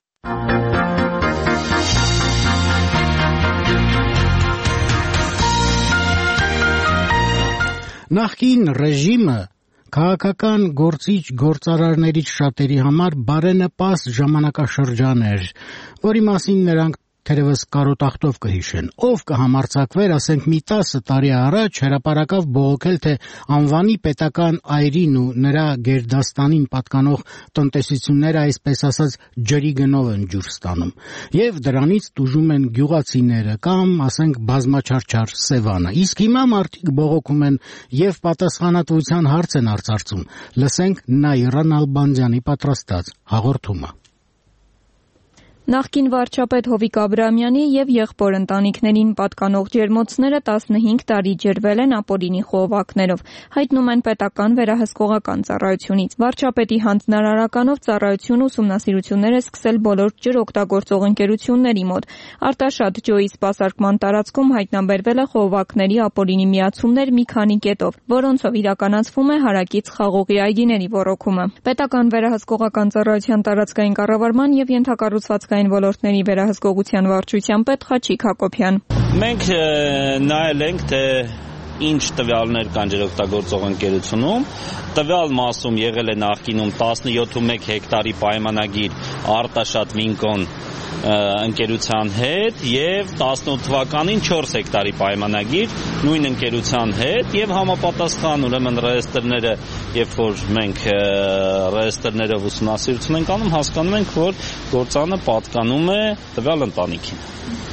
Նախկին ռեժիմը քաղաքական գործիչ գործարարներից շատերի համար բարենպաստ ժամանակաշրջան էր, որի մասին նրանք թերևս կարոտախտով կհիշեն, ով կհամարձակվեր, ասենք մի 10 տարի առաջ հրապարակավ բողոքել, թե անվանի պետական այրին ու նրա գերդաստանին պատկանող տնտեսությունները, այսպես ասած, ջրի գնով են ջուր ստանում, եւ դրանից տուժում են գյուղացիները կամ, ասենք, բազմաչարչար Սևանը։ Իսկ հիմա մարդիկ բողոքում են եւ պատասխանատվության հարց են արծարծում։ Լսենք Նաիրա Նալբանդյանի պատրաստած հաղորդումը։ Նախկին վարչապետ Հովիկ Աբրահամյանի եւ եղբոր ընտանիքներին պատկանող ջերմոցները 15 տարի ջրվել են ապօրինի խողովակներով, հայտնում են պետական վերահսկողական ծառայությունից։ Վարչապետի հանձնարարականով ծառայությունը ուսումնասիրություններ է սկսել բոլոր ջրօգտագործող ընկերությունների մոտ։ Արտաշատ ջոյի սպասարկման տարածքում հայտնաբերվել է խողովակների ապօրինի միացումներ մի քանի կետով, որոնցով իրականացվում է հարակից խաղողի այգիների ոռոգումը։ Պետական վերահսկողական ծառայության տարածքային կառավարման եւ ենթակառուցվածքային ոլորտների վերահսկողության վարչության պետ Խաչիկ Հակոբյան։ Մենք նայել ենք, թե ինչ տվյալներ կան ջրօգտագործող ընկերությունում, տվյալ մասում եղել է նախկինում 17.1 հեկտարի պայմանագիր Արտաշատ Վինկոն ընկերության հետ եւ 18 թվականին 4 հեկտարի պայմանագիր նույն ընկերության հետ եւ համապատասխան ուրեմն ռեեստրները, երբ որ մենք ռեեստրներով ուսումնասիրություն ենք անում, հասկանում ենք, որ գործանը պատկանում է տվյալ ընտանիքին։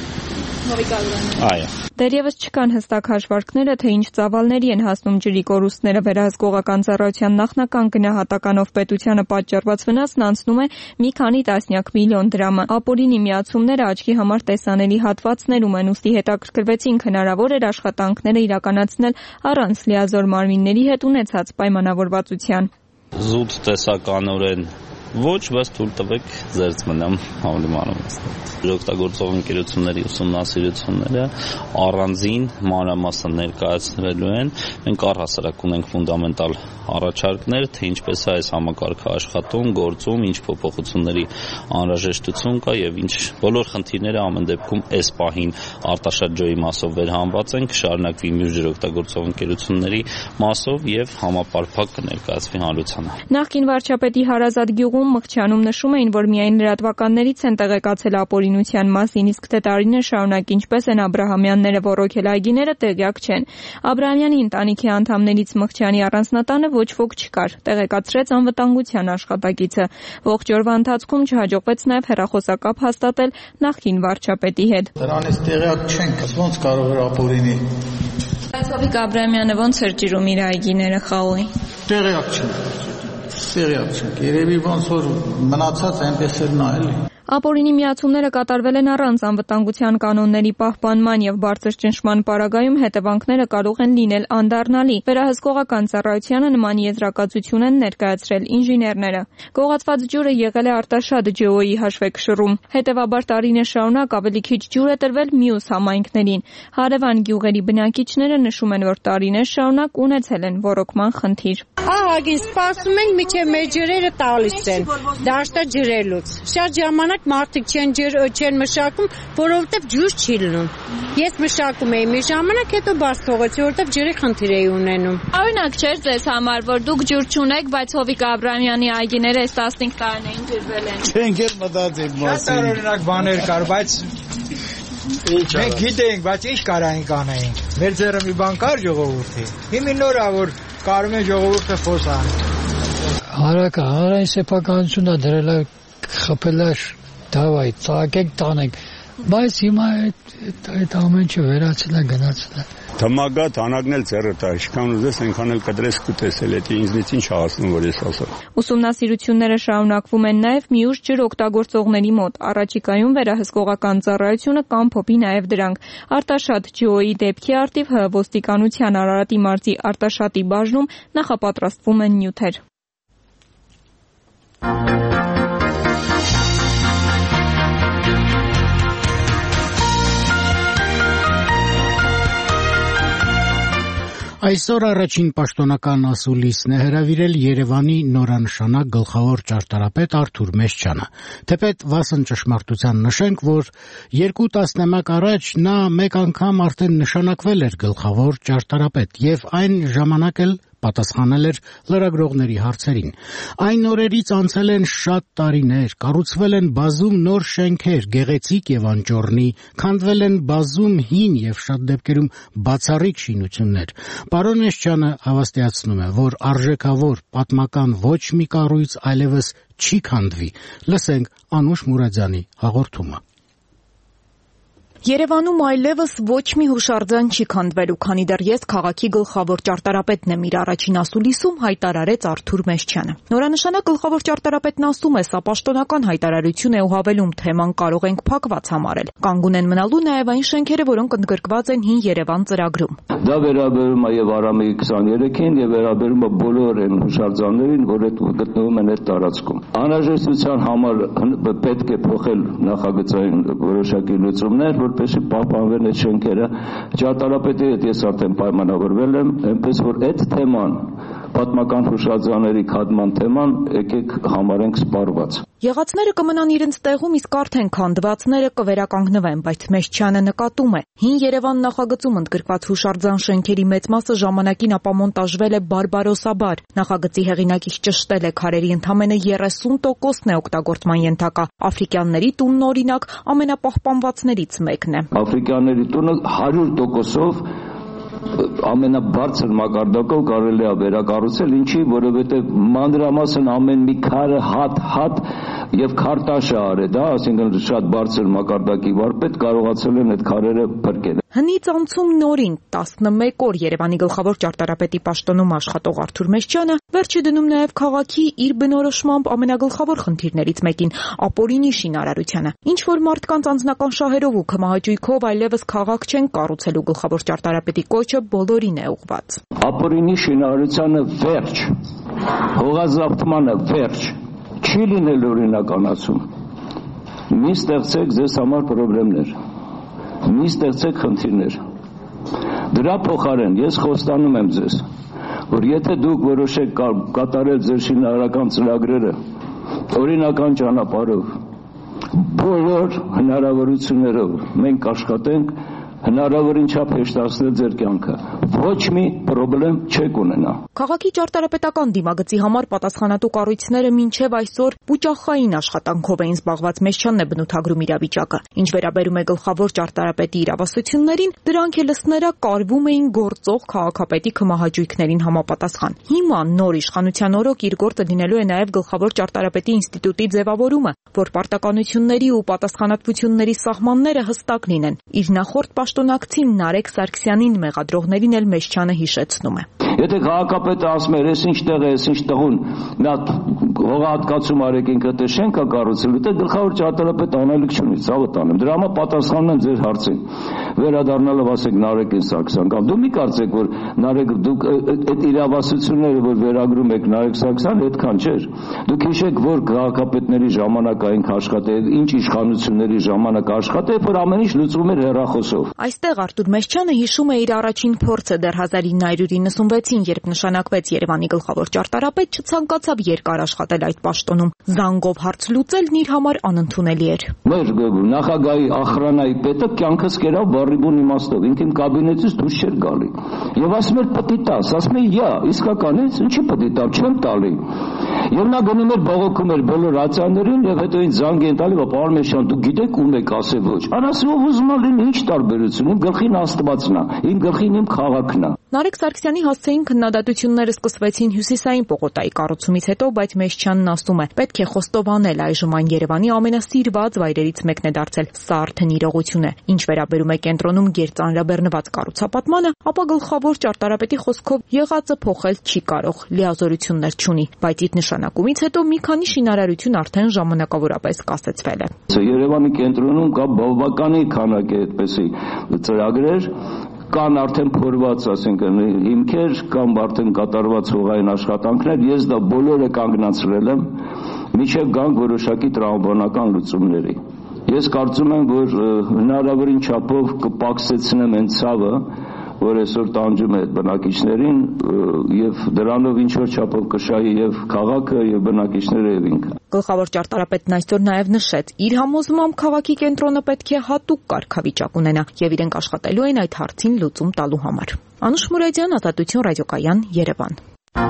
Այո։ Դեռևս չկան հստակ հաշվարկները, թե ինչ ծավալների են հասնում ջրի կորուստները։ Վերահսկողական ծառայության նախնական գնահատականով պետությանը պատճառված վնասն անցնում է մի քանի տասնյակ միլիոն դրամը։ Ապօրինի միացումները աչքի համար տեսանելի հատվածներում են, ուստի հետաքրքրվեցինք հնարավոր էր աշխատանքները իրականացնել առանց լիազոր մարմինների հետ ունեցած պայմանավորվածության։ Զուտ տեսականորեն ոչ, բայց թույլ տվեք զերծ մնամ համեմատում։ Ջրօգտագործող ընկերությունների ուսումնասիրությունները առանձին մանրամասն ներկայացնելու են։ Մենք առհասարակ ունենք ֆունդամենտալ առաջարկներ, թե ինչպես է այս համակարգը աշխատում, գործում, ինչ փոփոխությունների անհրաժեշտություն կա եւ ինչ բոլոր խնդիրները ամեն դեպքում այս պահին Արտաշատ ջոյի մասով վերհանված են, կշարունակվի մյուս ջրօգտագործող ընկերությունների մասով եւ համապարփակ կներկայացվի հանրությանը։ Նախկին վարչապետի հարազատ գյուղում Մղչյանում նշում էին, որ միայն լրատվականներից են տեղեկացել ապօրինության մասին, իսկ թե տարիներ շարունակ ինչպես են Աբրահամյանները ոռոգել այգիները, տեղյակ չեն։ Աբրահամյանի ընտանիքի անդամներից Մղչյանի առանձնատանը ոչ ոք չկար, տեղեկացրեց անվտանգության աշխատակիցը։ Ողջ օրվա ընթացքում չհաջողվեց նաև հեռախոսակապ հաստատել նախկին վարչապետի հետ։ Դրանից տեղյակ չենք, ոնց կարող էր ապօրինի։ Բայց Հովիկ Աբրահամյանը ոնց էր ջրում իր այգիները խաղողի։ Տեղյակ չենք, երևի ոնց որ մնացած այնպես էր նա էլի։ Ապօրինի միացումները կատարվել են առանց անվտանգության կանոնների պահպանման եւ բարձր ճնշման պարագայում հետևանքները կարող են լինել անդառնալի։ Վերահսկողական ծառայությանը նման եզրակացություն են ներկայացրել ինժեներները։ Գողացված ջուրը եղել է Արտաշատ ջոյի հաշվեկշռում։ Հետևաբար տարիներ շարունակ ավելի քիչ ջուր է տրվել մյուս համայնքներին։ Հարևան գյուղերի բնակիչները նշում են, որ տարիներ շարունակ ունեցել են ոռոգման խնդիր։ Ահագին սպասում ենք, մինչև մեր ջրերը տալիս են, դաշտը ջրելուց։ Շատ ժամանակ մարդիկ չեն մշակում, որովհետև ջուր չի լինում։ Ես մշակում էի մի ժամանակ, հետո բաց թողեցի, որովհետև ջրի խնդիր էի ունենում։ Օրինակ չէր ձեզ համար, որ դուք ջուր չունեք, բայց Հովիկ Աբրահամյանի այգիները այս 15 տարիներին ջրվել են։ Չենք էլ մտածել մասին։ Շատ օրինակ բաներ կար, բայց Մենք գիտենք, բայց ինչ կարայինք անենք։ Մեր ձեռը մի բան կար ժողովրդի։ Հիմա նոր է որ կարում են ժողովուրդը խոսան։ Հանրային սեփականությունն դրել է խփել է դավայ, ծաղկենք տանենք։ Բայց հիմա այդ ամեն ինչը վերացել է, գնացել է։ Թմագա թանագն էլ ձեռը տա, ինչքան ուզես այնքան էլ կդրես կուտեսել, դա ինձնից ինչ հասնում որ ես ասեմ։ Ուսումնասիրությունները շարունակվում են նաև մյուս ջրօգտագործողների մոտ։ Առաջիկայում վերահսկողական ծառայությունը կամփոփի նաև դրանք։ Արտաշատ ջոյի դեպքի արդիվ ՀՀ ոստիկանության Արարատի մարզի Արտաշատի բաժնում նախապատրաստվում են նյութեր։ Այսօր առաջին պաշտոնական ասուլիսն է հրավիրել Երևանի նորանշանակ գլխավոր ճարտարապետ Արթուր Մեսչյանը։ Թեպետ վասն ճշմարտության նշենք, որ 2 տասնամյակ առաջ նա մեկ անգամ արդեն նշանակվել էր գլխավոր ճարտարապետ եւ այն ժամանակ էլ պատասխանել էր լրագրողների հարցերին։ Այն օրերից անցել են շատ տարիներ, կառուցվել են բազում նոր շենքեր, գեղեցիկ եւ անճոռնի, քանդվել են բազում հին եւ շատ դեպքերում բացառիկ շինություններ։ Պարոն Մեսչյանը հավաստիացնում է, որ արժեքավոր պատմական ոչ մի կառույց այլևս չի քանդվի։ Լսենք Անուշ Մուրադյանի հաղորդումը։ Երևանում այլևս ոչ մի հուշարձան չի քանդվելու, քանի դեռ ես քաղաքի գլխավոր ճարտարապետն եմ, իր առաջին ասուլիսում հայտարարեց Արթուր Մեսչյանը։ Նորանշանակ գլխավոր ճարտարապետն ասում է, սա պաշտոնական հայտարարություն է ու հավելում, թեման կարող ենք փակված համարել։ Կանգուն են մնալու նաև այն շենքերը, որոնք ընդգրկված են հին Երևան ծրագրում։ Դա վերաբերում է եւ Արամի 23-ին եւ վերաբերում է բոլոր այն հուշարձաններին, որ գտնվում են այդ տարածքում։ Անհրաժեշտության համար պետք է փոխել նախագծային որոշակի լուծումներ, որպեսզի պահպանվեն այդ շենքերը։ Ճարտարապետի հետ ես արդեն պայմանավորվել եմ, այնպես որ այդ թեման, պատմական հուշարձանների քանդման թեման, եկեք համարենք սպառված։ Եղածները կմնան իրենց տեղում, իսկ արդեն քանդվածները կվերականգնվեն, բայց Մեսչյանը նկատում է, հին Երևան նախագծում ընդգրկված հուշարձան շենքերի մեծ մասը ժամանակին ապամոնտաժվել է բարբարոսաբար։ Նախագծի հեղինակից ճշտել է քարերի ընդամենը 30%-ն է օգտագործման ենթակա։ Աֆրիկյանների տունն օրինակ ամենապահպանվածներից մեկն է։ Աֆրիկյանների տունը 100%-ով ամենաբարձր մակարդակով կարելի է վերակառուցել, ինչի, որովհետև մանրամասն ամեն մի քարը հատ եւ քարտաշը արել, դա, այսինքն շատ բարձր մակարդակի վարպետ կարողացել են այդ քարերը փրկել։ Հնից անցում նորին 11 օր Երևանի գլխավոր ճարտարապետի պաշտոնում աշխատող Արթուր Մեսչյանը վերջը դնում նաև քաղաքի իր բնորոշմամբ ամենագլխավոր խնդիրներից մեկին՝ ապօրինի շինարարությանը։ Ինչ որ մարդկանց անձնական շահերով ու քմահաճույքով այլևս քաղաք չեն կառուցելու գլխավոր ճարտարապետի կոչը բոլորին է ուղղված։ Ապօրինի շինարարությանը վերջ, հողազավթմանը վերջ, չի լինել օրինականացում։ Մի ստեղծեք ձեզ համար խնդիրներ, մի ստեղծեք խնդիրներ։ Դրա փոխարեն ես խոստանում եմ ձեզ, որ եթե դուք որոշեք կատարել ձեր շինարարական ծրագրերը օրինական ճանապարհով, բոլոր հնարավորություններով մենք աշխատենք հնարավորին չափ հեշտացնել ձեր կյանքը։ Ոչ մի խնդրեմ չեք ունենա։ Քաղաքի ճարտարապետական դիմագծի համար պատասխանատու կառույցները մինչև այսօր պուճախային աշխատանքով էին զբաղված, Մեսչյանն է բնութագրում իրավիճակը։ Ինչ վերաբերում է գլխավոր ճարտարապետի իրավասություններին, դրանք էլ ըստ նրա կարվում էին գործող քաղաքապետի քմահաճույքներին համապատասխան։ Հիմա նոր իշխանության օրոք իր գործը դինելու է նաև գլխավոր ճարտարապետի ինստիտուտի ձևավորումը, որ պարտականությունների ու պատասխանատվությունների սահմանները հստակ լինեն։ Իր նախորդ պաշտոնակցին Նարեկ Սարգսյանին մեղադրողներին էլ Մեսչյանը հիշեցնում է։ Եթե քաղաքապետը ասում է, ես ինչ տեղ է, ես ինչ տղուն, նա հողահատկացում արեք ինքը դե շենք է կառուցելու, դե գլխավոր ճարտարապետը անելիք չունի, ցավը տանեմ։ Դրա համար պատասխանում եմ ձեր հարցին։ Վերադառնալով ասեք Նարեկին Սարգսյան, կամ դու մի կարծեք, որ Նարեկ դուք այդ իրավասությունները, որ վերագրում եք Նարեկ Սարգսյան, այդքան չէր։ Դուք հիշեք, որ քաղաքապետների ժամանակային աշխատել, ինչ իշխանությունների ժամանակ աշխատել, որ ամեն ինչ լուծվում էր հեռախոսով։ Այստեղ Արթուր Մեսչյանը հիշում է իր առաջին փորձը դեռ 1996-ին, երբ նշանակվեց Երևանի գլխավոր ճարտարապետ, չցանկացավ երկար աշխատել այդ պաշտոնում։ Զանգով հարց լուծելն իր համար անընդունելի էր։ Մեր նախագահի ախրանայի պետը կյանքս կերավ բառիբուն իմաստով, ինքը իմ կաբինետից դուրս չէր գալի։ Եվ ասում էր պետք է տաս, ասում է՝ «Յա, իսկականից ինչի պետք է տամ, չեմ տալի»։ Եվ նա գնում էր բողոքում էր բոլոր ացաններին եւ հետո ինձ զանգ են տալի, պարոն Մեշյան, դուք գիտեք ում եք, ասե ոչ։ Անասի ով ուզում է լինի, ինչ տարբերություն, իմ գլխին Աստվածն է, իմ գլխին իմ քաղաքն է։ Նարեկ Սարգսյանի հասցեին քննադատությունները սկսվեցին Հյուսիսային պողոտայի կառուցումից հետո, բայց Մեշչյանն ասում է, պետք է խոստովանել, այժմ այն Երևանի ամենասիրված վայրերից մեկն է դարձել։ Սա արդեն իրողություն է։ Ինչ վերաբերում է կենտրոնում գերծանրաբեռնված կառուցապատմանը, ապա գլխավոր ճարտարապետի խոսքով եղածը փոխել չի կարող, լիազորություններ չունի, բայց իր նշանակումից հետո մի քանի շինարարություն արդեն ժամանակավորապես կասեցվել է։ Երևանի կենտրոնում կա բավականի քանակի այդպիսի ծրագրեր, կան արդեն փորված, ասենք, հիմքեր, կամ արդեն կատարված հողային աշխատանքներ, ես դա բոլորը կանգնացրել եմ, մինչև գանք որոշակի տրամաբանական լուծումների։ Ես կարծում եմ, որ հնարավորին չափով կպակսեցնեմ այն ցավը, որ այսօր տանջում է բնակիչներին եւ դրանով ինչ որ չափով կշահի եւ քաղաքը եւ բնակիչները եւ ինքը։ Գլխավոր ճարտարապետն այսօր նաեւ նշեց, իր համոզմամբ քաղաքի կենտրոնը պետք է հատուկ կարգավիճակ ունենա եւ իրենք աշխատելու են այդ հարցին լուծում տալու համար։ Անուշ Մուրադյան, Ազատություն ռադիոկայան, Երևան։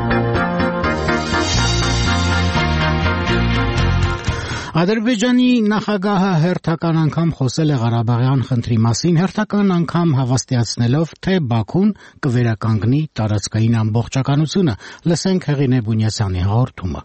Ադրբեջանի նախագահը հերթական անգամ խոսել է Ղարաբաղյան խնդրի մասին, հերթական անգամ հավաստիացնելով, թե Բաքուն կվերականգնի տարածքային ամբողջականությունը։ Լսենք Հեղինե Բունյասյանի հաղորդումը։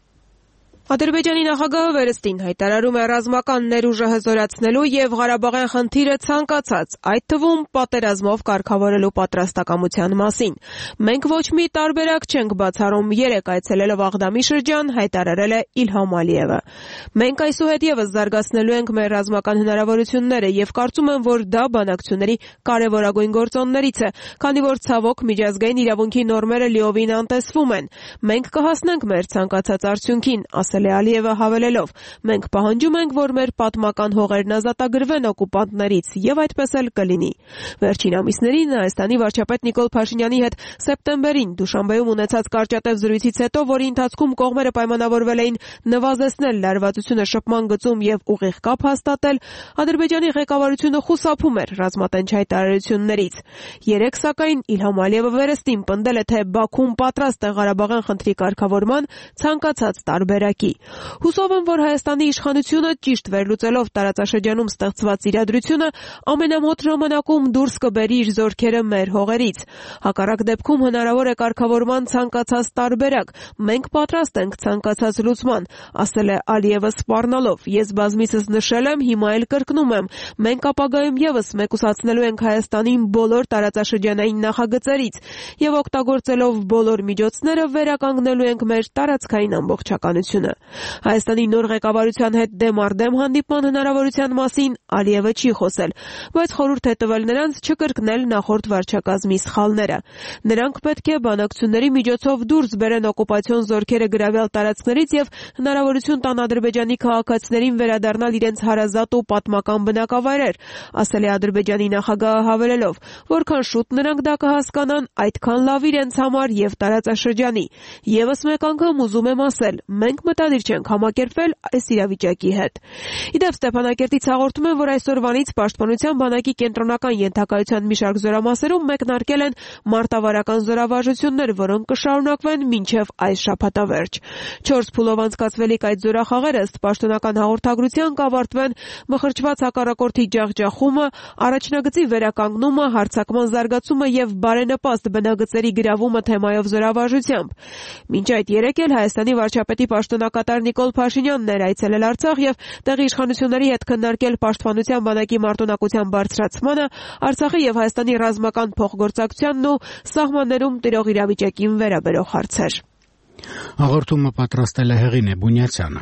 Ադրբեջանի նախագահը վերստին հայտարարում է ռազմական ներուժը հզորացնելու եւ Ղարաբաղյան խնդիրը ցանկացած, այդ թվում պատերազմով կարգավորելու պատրաստակամության մասին։ Մենք ոչ մի տարբերակ չենք բացառում, երեք այցելելով Աղդամի շրջան, հայտարարել է Իլհամ Ալիևը։ Մենք այսուհետ եւս զարգացնելու ենք մեր ռազմական հնարավորությունները եւ կարծում եմ, որ դա բանակցությունների կարեւորագույն գործոններից է, քանի որ ցավոք միջազգային իրավունքի նորմերը լիովին անտեսվում են։ Մենք կհասնենք մեր ցանկացած արդյունքին, ասել է Ալիևը հավելելով. մենք պահանջում ենք, որ մեր պատմական հողերն ազատագրվեն օկուպանտներից եւ այդպես էլ կլինի։ Վերջին ամիսներին Հայաստանի վարչապետ Նիկոլ Փաշինյանի հետ սեպտեմբերին Դուշանբեում ունեցած կարճատև զրույցից հետո, որի ընթացքում կողմերը պայմանավորվել էին նվազեցնել լարվածությունը շփման գծում եւ ուղիղ կապ հաստատել, Ադրբեջանի ղեկավարությունը խուսափում էր ռազմատենչ հայտարարություններից։ Երեք սակայն Իլհամ Ալիևը վերստին պնդել է, թե Բաքուն պատրաստ է Ղարաբաղյան խնդրի կարգավորման ցանկացած տարբերակի։ Հուսով եմ, որ Հայաստանի իշխանությունը ճիշտ վերլուծելով տարածաշրջանում ստեղծված իրադրությունը ամենամոտ ժամանակում դուրս կբերի իր զորքերը մեր հողերից։ Հակառակ դեպքում հնարավոր է կարգավորման ցանկացած տարբերակ։ Մենք պատրաստ ենք ցանկացած լուծման, ասել է Ալիևը սպառնալով։ Ես բազմիցս նշել եմ, հիմա էլ կրկնում եմ, մենք ապագայում եւս մեկուսացնելու ենք Հայաստանին բոլոր տարածաշրջանային նախագծերից եւ օգտագործելով բոլոր միջոցները վերականգնելու ենք մեր տարածքային ամբողջականությունը։ Հայաստանի նոր ղեկավարության հետ դեմ առ դեմ հանդիպման հնարավորության մասին Ալիևը չի խոսել, բայց խորհուրդ է տվել նրանց չկրկնել նախորդ վարչակազմի սխալները։ Նրանք պետք է բանակցությունների միջոցով դուրս բերեն օկուպացիոն զորքերը գրավյալ տարածքներից եւ հնարավորություն տան Ադրբեջանի քաղաքացիներին վերադառնալ իրենց հարազատ ու պատմական բնակավայրեր, ասել է Ադրբեջանի նախագահը հավելելով, որքան շուտ նրանք դա կհասկանան, այդքան լավ իրենց համար եւ տարածաշրջանի։ Եվս մեկ անգամ ուզում եմ ասել, մենք մտադիր չենք համակերպվել այս իրավիճակի հետ։ Իդեպ Ստեփանակերտից հաղորդում են, որ այսօրվանից Պաշտպանության բանակի կենտրոնական ենթակայության մի շարք զորամասերում մեկնարկել են մարտավարական զորավարժություններ, որոնք կշարունակվեն մինչև այս շաբաթավերջ։ 4 փուլով անցկացվելիք այդ զորախաղերը ըստ պաշտոնական հաղորդագրության կավարտվեն մխրճված հակառակորդի ջախջախումը, առաջնագծի վերականգնումը, հարձակման զարգացումը եւ բարենպաստ բնագծերի գրավումը թեմայով զորավարժությամբ։ Մինչ այդ երեկ էլ Հայաստանի վարչապետի պաշտոնակատար Նիկոլ Փաշինյանն էր այցելել Արցախ եւ տեղի իշխանությունների հետ քննարկել պաշտպանության բանակի մարտունակության բարձրացմանը, Արցախի եւ Հայաստանի ռազմական փոխգործակցությանն ու սահմաններում տիրող իրավիճակին վերաբերող հարցեր։ Հաղորդումը պատրաստել է Հեղինե Բունյասյանը։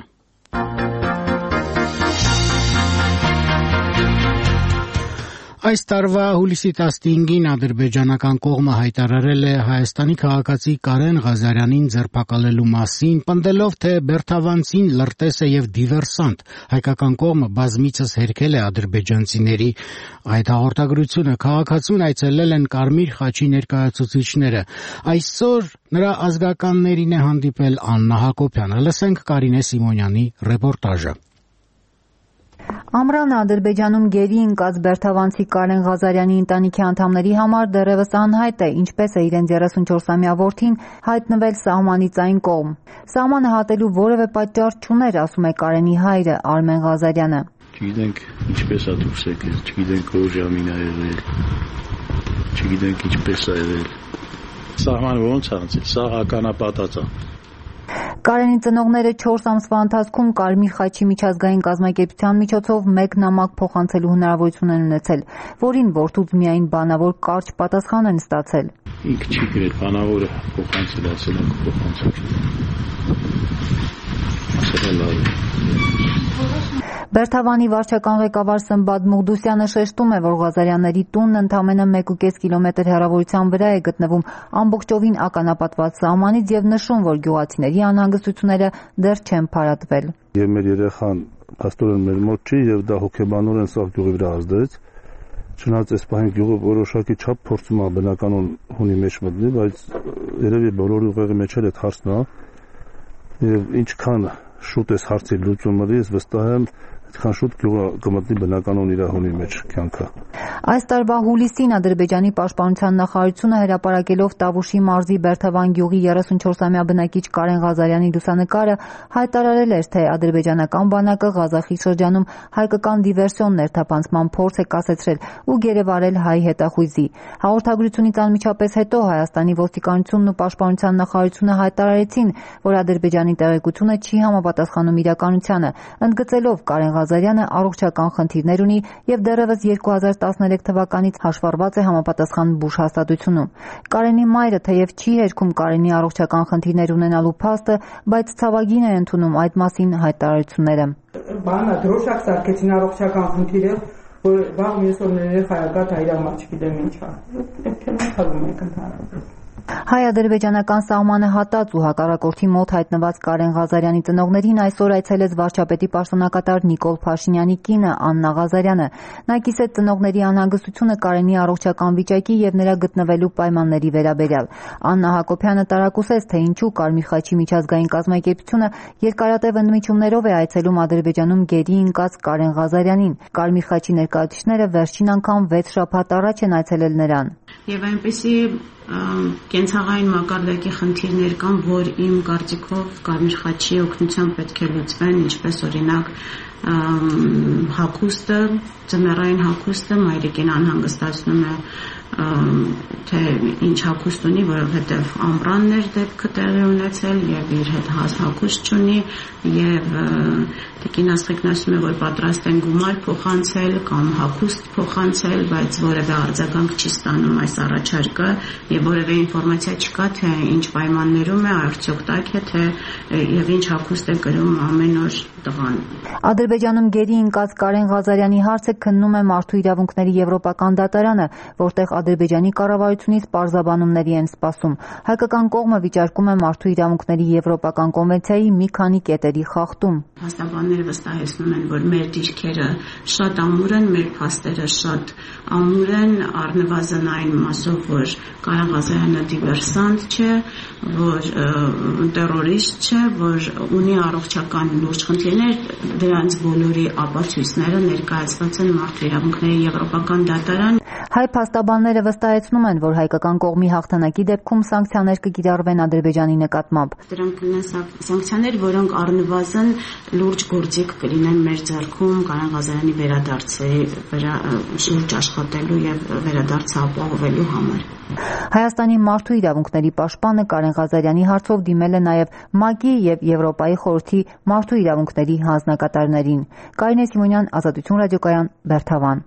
Այս տարվա հուլիսի 15-ին ադրբեջանական կողմը հայտարարել է Հայաստանի քաղաքացի Կարեն Ղազարյանին ձերբակալելու մասին, պնդելով, թե բերթավանցին լրտես է եւ դիվերսանտ։ Հայկական կողմը բազմիցս հերքել է ադրբեջանցիների այդ հաղորդագրությունը։ Քաղաքացուն այցելել են Կարմիր խաչի ներկայացուցիչները։ Այսօր նրա ազգականներին է հանդիպել Աննա Հակոբյանը։ Լսենք Կարինե Սիմոնյանի ռեպորտաժը։ Ամռանը Ադրբեջանում գերի ընկած բերթավանցի Կարեն Ղազարյանի ընտանիքի անդամների համար դեռևս անհայտ է, ինչպես է իրենց 34-ամյա որդին հայտնվել սահմանից այն կողմ։ Սահմանը հատելու որևէ պատճառ չուներ, ասում է Կարենի հայրը Արմեն Ղազարյանը։ Չգիտենք ինչպես է դուրս եկել, չգիտենք որ ժամին է եղել, չգիտենք ինչպես է եղել։ Սահմանը ոնց է անցել, սա ականապատած է։ Կարենի ծնողները 4 ամսվա ընթացքում Կարմիր խաչի միջազգային կազմակերպության միջոցով 1 նամակ փոխանցելու հնարավորություն են ունեցել, որին որդուց միայն բանավոր կարճ պատասխան են ստացել։ Ինքը չի գրել, բանավորը փոխանցել, ասել են փոխանցել։ Բերթավանի վարչական ղեկավար Սմբատ Մուղդուսյանը շեշտում է, որ Ղազարյանների տունն ընդամենը 1,5 կիլոմետր հեռավորության վրա է գտնվում ամբողջովին ականապատված սահմանից եւ նշում, որ գյուղացիների անհանգստությունները դեռ չեն փարատվել։ Եվ մեր երեխան աստորեն մեր մոտ չի եւ դա հոգեբանորեն սաղ գյուղի վրա ազդեց։ Չնայած այս պահին գյուղը որոշակի չափ փորձում է բնականon հունի մեջ մտնի, բայց երևի բոլորի ուղեղի մեջ էլ այդ հարցն է եւ ինչքան շուտ էս հարցի լուծումը ես վստահ եմ այդքան շուտ գյուղը կմտնի բնականon իր հունի մեջ կյանքը։ Այս տարվա հուլիսին Ադրբեջանի պաշտպանության նախարարությունը հրապարակելով Տավուշի մարզի Բերթավան գյուղի 34-ամյա բնակիչ Կարեն Ղազարյանի լուսանկարը հայտարարել էր, թե ադրբեջանական բանակը Ղազախի շրջանում հայկական դիվերսիոն ներթափանցման փորձ է կասեցրել ու գերեվարել հայ հետախույզի։ Հաղորդագրությունից անմիջապես հետո Հայաստանի ոստիկանությունն ու պաշտպանության նախարարությունը հայտարարեցին, որ Ադրբեջանի տեղեկությունը չի համապատասխանում իրականությանը, ընդգծելով Կարեն Ղազարյանը առողջական խնդիրներ ունի եւ դեռևս 2013 թվականից հաշվառված է համապատասխան բուժ հաստատությունում։ Կարենի մայրը թեև չի հերքում Կարենի առողջական խնդիրներ ունենալու փաստը, բայց ցավագին է ընդունում այդ մասին հայտարարությունները։ Բանը դրոշակ սարքեցին առողջական խնդիրը, որ վաղ մյուս օրը երեխայա գա հայրամա չգիտեմ ինչա։ Պետք է նկատում եք ընդհանրապես։ Հայ-ադրբեջանական սահմանը հատած ու հակառակորդի մոտ հայտնված Կարեն Ղազարյանի ծնողներին այսօր այցելեց վարչապետի պաշտոնակատար Նիկոլ Փաշինյանի կինը Աննա Ղազարյանը։ Նա կիսեց ծնողների անհանգստությունը Կարենի առողջական վիճակի եւ նրա գտնվելու պայմանների վերաբերյալ։ Աննա Հակոբյանը տարակուսեց, թե ինչու Կարմիր խաչի միջազգային կազմակերպությունը երկարատև ընդմիջումներով է այցելում Ադրբեջանում գերի ընկած Կարեն Ղազարյանին։ Կարմիր խաչի ներկայացուցիչները վերջին անգամ 6 շաբաթ առաջ են այցելել նրան։ Եվ այնպեսի կենցաղային մակարդակի խնդիրներ կան, որ իմ կարծիքով Կարմիր խաչի օգնությամբ պետք է լուծվեն, ինչպես օրինակ հագուստը, ձմեռային հագուստը, մայրիկին անհանգստացնում է, թե ինչ հագուստ ունի, որովհետև ամռաններ դեպքը տեղի ունեցել եւ իր հետ հագուստ չունի եւ տիկին Աստղիկն ասում է, որ պատրաստ են գումար փոխանցել կամ հագուստ փոխանցել, բայց որևէ արձագանք չի ստանում այս առաջարկը եւ որևէ ինֆորմացիա չկա, թե ինչ պայմաններում է, արդյոք տաք է, թե եւ ինչ հագուստ է կրում ամեն օր տղան։ Ադրբեջանում գերի ընկած Կարեն Ղազարյանի հարցը քննում է Մարդու իրավունքների եվրոպական դատարանը, որտեղ Ադրբեջանի կառավարությունից պարզաբանումների են սպասում։ Հայկական կողմը վիճարկում է Մարդու իրավունքների եվրոպական կոնվենցիայի մի քանի կետերի խախտում։ Փաստաբանները վստահեցնում են, որ մեր դիրքերը շատ ամուր են, մեր փաստերը շատ ամուր են, առնվազն այն մասով, որ Կարեն Ղազարյանը դիվերսանտ չէ, որ տերորիստ չէ, որ ունի առողջական լուրջ խնդիրներ, դրանց բոլորի ապացույցները ներկայացված են Մարդու իրավունքների եվրոպական դատարան։ Հայ փաստաբանները վստահեցնում են, որ հայկական կողմի հաղթանակի դեպքում սանկցիաներ կկիրառվեն Ադրբեջանի նկատմամբ։ Դրանք կլինեն սանկցիաներ, որոնք առնվազն լուրջ գործիք կլինեն մեր ձեռքում Կարեն Ղազարյանի վերադարձի վրա շուրջ աշխատելու եւ վերադարձը ապահովելու համար։ Հայաստանի մարդու իրավունքների պաշտպանը Կարեն Ղազարյանի հարցով դիմել է նաև ՄԱԿ-ի եւ Եվրոպայի խորհրդի մարդու իրավունքների հանձնակատարներին։ Կարինե Սիմոնյան, Ազատություն ռադիոկայան, Բերթավան։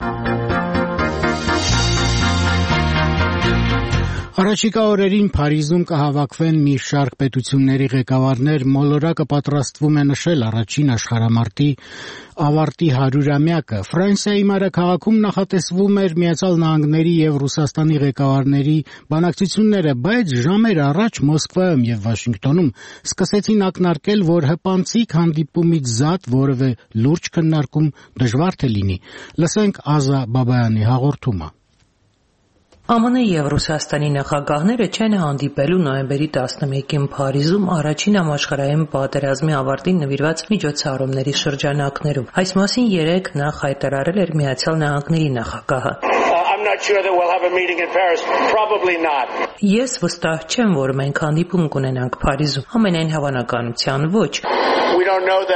Առաջիկա օրերին Փարիզում կհավաքվեն մի շարք պետությունների ղեկավարներ, մոլորակը պատրաստվում է նշել առաջին աշխարհամարտի ավարտի 100-ամյակը։ Ֆրանսիայի մայրաքաղաքում նախատեսվում էր Միացյալ Նահանգների եւ Ռուսաստանի ղեկավարների բանակցությունները, բայց ժամեր առաջ Մոսկվայում եւ Վաշինգտոնում սկսեցին ակնարկել, որ հպանցիկ հանդիպումից զատ որևէ լուրջ քննարկում դժվար թե լինի։ Լսենք Ազա Բաբայանի հաղորդումը։ ԱՄՆ եւ Ռուսաստանի նախագահները չեն հանդիպելու նոյեմբերի 11-ին Փարիզում առաջին համաշխարհային պատերազմի ավարտին նվիրված միջոցառումների շրջանակներում։ Այս մասին երեկ նախ հայտարարել էր Միացյալ Նահանգների նախագահը։ Ես վստահ չեմ, որ մենք հանդիպում կունենանք Փարիզում, ամենայն հավանականության ոչ։ We don't know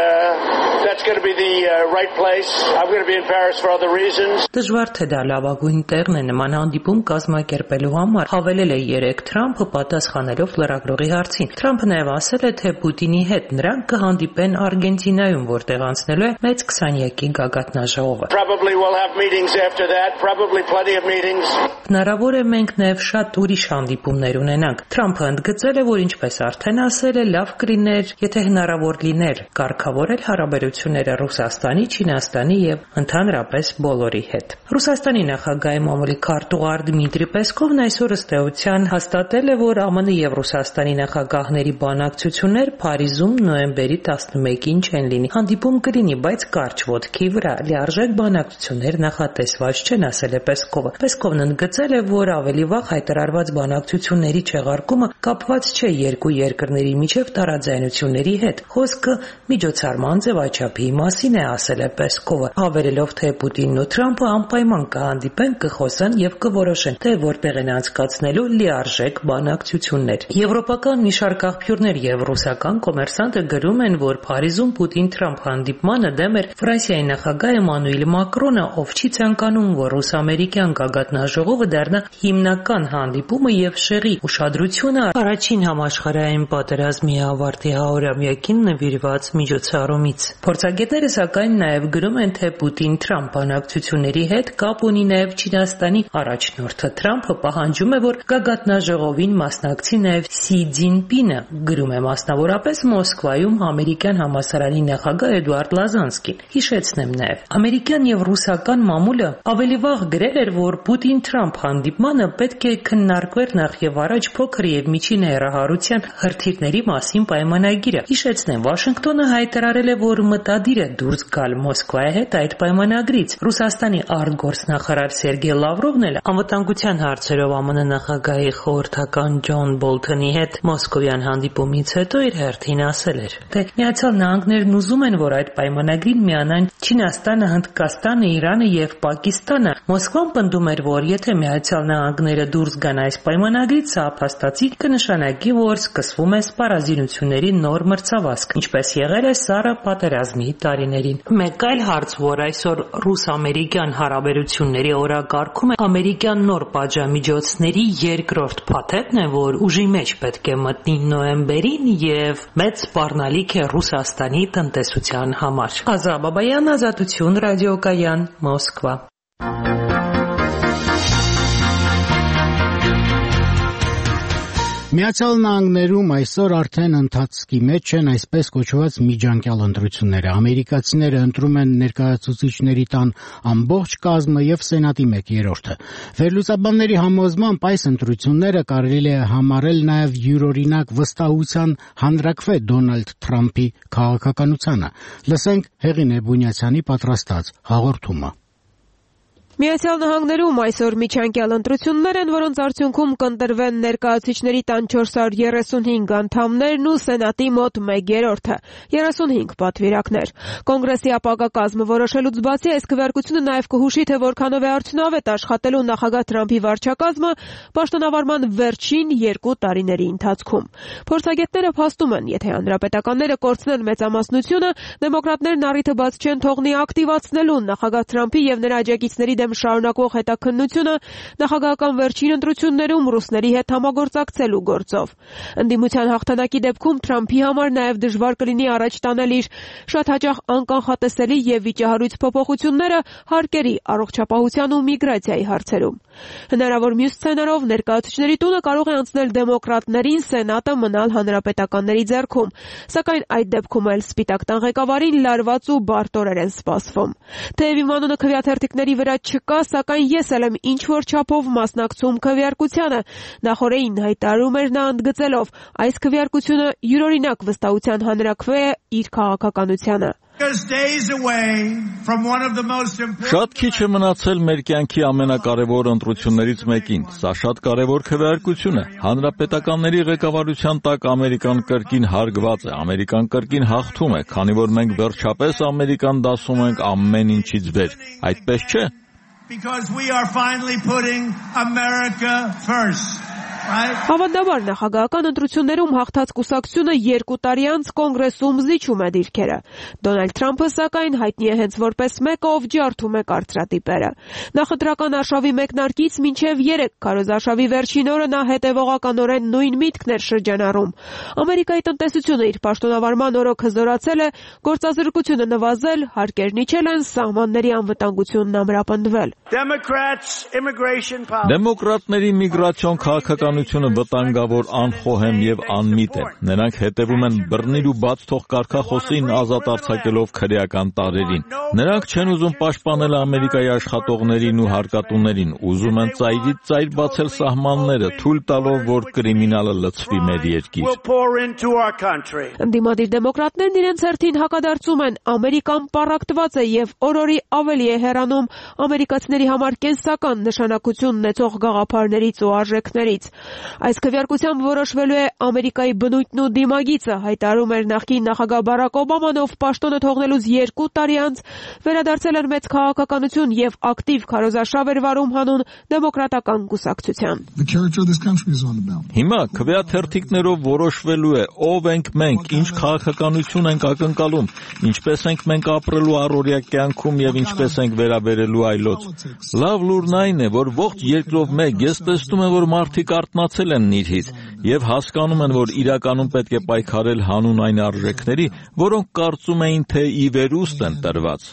that's going to be the right place. I'm going to be in Paris for other reasons. Դժվար թե դա լավագույն տեղն է նման հանդիպում կազմակերպելու համար, հավելել է երեկ Թրամփը պատասխանելով լրագրողի հարցին։ Թրամփը նաև ասել է, թե Պուտինի հետ նրանք կհանդիպեն Արգենտինայում, որտեղ անցնելու է մեծ 20-յակի գագաթնաժողովը։ Probably we'll have meetings after that, probably plenty of meetings. Հնարավոր է մենք նաև շատ ուրիշ հանդիպումներ ունենանք։ Թրամփը ընդգծել է, որ ինչպես արդեն ասել է, լավ կլիներ, եթե հնարավոր լիներ կարգավորել հարաբերությունները Ռուսաստանի, Չինաստանի եւ ընդհանրապես բոլորի հետ։ Ռուսաստանի նախագահի մամուլի քարտուղար Դմիտրի Պեսկովն այսօր ըստ էության հաստատել է, որ ԱՄՆ եւ Ռուսաստանի նախագահների բանակցություններ Փարիզում նոյեմբերի 11-ին չեն լինի։ Հանդիպում կլինի, բայց կարճ ոտքի վրա լիարժեք բանակցություններ նախատեսված չեն, ասել է Պեսկովը։ Պեսկովն ընդգծել է, որ ավելի վաղ հայտարարված բանակցությունների չեղարկումը կապված չէ երկու երկրների միջև տարաձայնությունների հետ։ Խոսքը միջոցառման ձևաչափի մասին է, ասել է Պեսկովը, հավելելով, թե Պուտինն ու Թրամփը անպայման կհանդիպեն, կխոսեն եւ կորոշեն, թե որտեղ են անցկացնելու լիարժեք բանակցություններ։ Եվրոպական մի շարք աղբյուրներ եւ ռուսական կոմերսանտը գրում են, որ Փարիզում Պուտին-Թրամփ հանդիպմանը դեմ էր Ֆրանսիայի նախագահ Էմանուել Մակրոնը, ով չի ցանկանում, որ ռուս-ամերիկյան գագաթնաժողովը դառնա հիմնական հանդիպումը եւ շեղի ուշադրությունը առաջին համաշխարհային պատերազմի ավարտի 100-ամյակին նվիրված միջոցառումից։ Փորձագետները սակայն նաև գրում են, թե Պուտին-Թրամփ բանակցությունների հետ կապ ունի նաև Չինաստանի առաջնորդը։ Թրամփը պահանջում է, որ գագաթնաժողովին մասնակցի նաև Սի Ցզինպինը, գրում է մասնավորապես Մոսկվայում ամերիկյան համալսարանի նախագահ Էդուարդ Լազանսկին։ Հիշեցնեմ նաև, ամերիկյան եւ ռուսական մամուլը ավելի վաղ գրել էր, որ Պուտին-Թրամփ հանդիպմանը պետք է քննարկվեր նախ եւ առաջ փոքր եւ միջին հեռահարության հրթիռների մասին պայմանագիրը։ Հիշեցնեմ, Վաշինգտոնը հայտարարել է, որ մտադիր է դուրս գալ Մոսկվայի հետ այդ պայմանագրից։ Ռուսաստանի արտգործնախարար Սերգեյ Լավրովն էլ անվտանգության հարցերով ԱՄՆ նախագահի խորհրդական Ջոն Բոլթոնի հետ մոսկովյան հանդիպումից հետո իր հերթին ասել էր, թե Միացյալ Նահանգներն ուզում են, որ այդ պայմանագրին միանան Չինաստանը, Հնդկաստանը, Իրանը եւ Պակիստանը։ Մոսկվան պնդում էր, որ եթե Միացյալ Նահանգները դուրս գան այս պայմանագրից, սա փաստացի կնշանակի, որ սկսվում է սպառազինությունների նոր մրցավազք, ինչպես եղել է Սառը պատերազմի տարիներին։ Մեկ այլ հարց, որ այսօր ռուս-ամերիկյան հարաբերությունների օրակարգում է ամերիկյան նոր պատժամիջոցների երկրորդ փաթեթն է, որ ուժի մեջ պետք է մտնի նոյեմբերին եւ մեծ սպառնալիք է Ռուսաստանի տնտեսության համար։ Ազա Բաբայան, Ազատություն, ռադիոկայան, Մոսկվա։ Միացյալ Նահանգներում այսօր արդեն ընթացքի մեջ են այսպես կոչված միջանկյալ ընտրությունները։ Ամերիկացիները ընտրում են ներկայացուցիչների տան ամբողջ կազմը եւ Սենատի 1/3-ը։ Վերլուծաբանների համոզմամբ այս ընտրությունները կարելի է համարել նաեւ յուրօրինակ վստահության հանրաքվե Դոնալդ Թրամփի քաղաքականությանը։ Լսենք Հեղինե Բունյացյանի պատրաստած հաղորդումը։ Միացյալ Նահանգներում այսօր միջանկյալ ընտրություններ են, որոնց արդյունքում կընտրվեն ներկայացուցիչների տան 435 անդամներն ու Սենատի մոտ 1/3-ը, 35 պատվիրակներ։ Կոնգրեսի ապագա կազմը որոշելուց բացի այս քվեարկությունը նաև կհուշի, թե որքանով է արդյունավետ աշխատելու նախագահ Թրամփի վարչակազմը պաշտոնավարման վերջին 2 տարիների ընթացքում։ Փորձագետները փաստում են, եթե հանրապետականները կորցնեն մեծամասնությունը, դեմոկրատներն առիթը բաց չեն թողնի ակտիվացնելու նախագահ Թրամփի եւ նրա աջակիցների շարունակվող հետաքննությունը նախագահական վերջին ընտրություններում ռուսների հետ համագործակցելու գործով։ Ընդդիմության հաղթանակի դեպքում Թրամփի համար նաև դժվար կլինի առաջ տանել իր շատ հաճախ անկանխատեսելի եւ վիճահարույց փոփոխությունները հարկերի, առողջապահության ու միգրացիայի հարցերում։ Հնարավոր մյուս սցենարով ներկայացուցիչների տունը կարող է անցնել դեմոկրատներին, Սենատը մնալ հանրապետականների ձեռքում, սակայն այդ դեպքում էլ Սպիտակ տան ղեկավարին լարված ու բարդ օրեր են սպասվում։ Թեև իմ անունը քվեաթերթիկների վրա չկա, սակայն ես էլ եմ ինչ-որ չափով մասնակցում քվեարկությանը, նախորդին հայտարարում էր նա ընդգծելով, այս քվեարկությունը յուրօրինակ վստահության հանրաքվե է իր քաղաքականությանը։ Շատ քիչ է մնացել մեր կյանքի ամենակարևոր ընտրություններից մեկին։ Սա շատ կարևոր քվեարկություն է։ Հանրապետականների ղեկավարության տակ Ամերիկան կրկին հարգված է, Ամերիկան կրկին հաղթում է, քանի որ մենք վերջապես Ամերիկան դասում ենք ամեն ինչից վեր։ Այդպես չէ։ Because we are finally putting America first. Հավանաբար նախագահական ընտրություններում հաղթած կուսակցությունը 2 տարի անց կոնգրեսում զիջում է դիրքերը։ Դոնալդ Թրամփը սակայն հայտնի է հենց որպես մեկը, ով ջարդում է կարծրատիպերը։ Նախընտրական արշավի մեկնարկից մինչև 3 քարոզարշավի վերջին օրը նա հետևողականորեն նույն միտքն էր շրջանառում։ Ամերիկայի տնտեսությունը իր պաշտոնավարման օրոք հզորացել է, գործազրկությունը նվազել, հարկերն իջել են, սահմանների անվտանգությունն ամրապնդվել։ Դեմոկրատների միգրացիոն քաղաքականությունը վտանգավոր, անխոհեմ եւ անմիտ է։ Նրանք հետևում են բռնիր ու բաց թող կարգախոսին ազատ արձակելով քրեական տարերին։ Նրանք չեն ուզում պաշտպանել Ամերիկայի աշխատողներին ու հարկատուներին, ուզում են ծայրից ծայր բացել սահմանները, թույլ տալով, որ կրիմինալը լցվի մեր երկիր։ Ընդդիմադիր դեմոկրատներն իրենց հերթին հակադարձում են Ամերիկան պառակտված է եւ օրորի ավելի է հեռանում ամերիկացիների համար կենսական նշանակություն ունեցող գաղափարներից ու արժեքներից։ Այս քվեարկությամբ որոշվելու է Ամերիկայի բնույթն ու դիմագիծը, հայտարարում էր նախկին նախագահ Բարակ Օբաման, ով պաշտոնը թողնելուց 2 տարի անց վերադարձել էր մեծ քաղաքականություն եւ ակտիվ քարոզարշավ էր վարում հանուն դեմոկրատական կուսակցության։ Հիմա քվեաթերթիկներով որոշվելու է ով ենք մենք, ինչ քաղաքականություն ենք ակնկալում, ինչպես ենք մենք ապրելու առօրյա կյանքում եւ ինչպես ենք վերաբերելու այլոց։ Լավ լուրն այն է, որ ողջ երկրով մեկ ես տեսնում եմ, որ մարդիկ արթնացել են նիրհից եւ հասկանում են, որ իրականում պետք է պայքարել հանուն այն արժեքների, որոնք կարծում էին, թե ի վերուստ են տրված։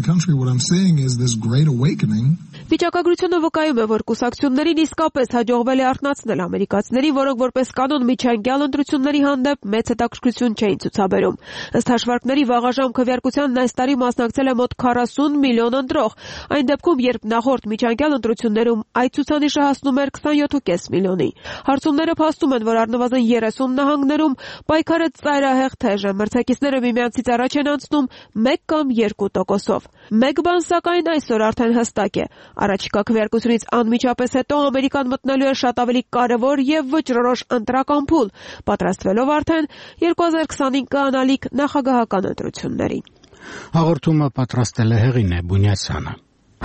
Վիճակագրությունը վկայում է, որ կուսակցություններին իսկապես հաջողվել է արթնացնել ամերիկացիներին, որոնք որպես կանոն միջանկյալ ընտրությունների հանդեպ մեծ հետաքրքրություն չէին ցուցաբերում։ Ըստ հաշվարկների վաղաժամ քվեարկությանն այս տարի մասնակցել է մոտ 40 միլիոն ընտրող, այն դեպքում, երբ նախորդ միջանկյալ ընտրություններում այդ ցուցանիշը հասնում էր 27.5 միլիոնի։ Հարցումները փաստում են, որ առնվազն 30 նահանգներում պայքարը ծայրահեղ թեժ է, մրցակիցները միմյանցից առաջ են անցնում 1 կամ 2%-ով։ Մեկ բան սակայն այսօր արդեն հստակ է. առաջիկա քվեարկությունից անմիջապես հետո Ամերիկան մտնելու է շատ ավելի կարևոր եւ վճռորոշ ընտրական փուլ, պատրաստվելով արդեն 2025 կանալիք նախագահական ընտրություններին։ Հաղորդումը պատրաստել է Հեղինե Բունյասյանը։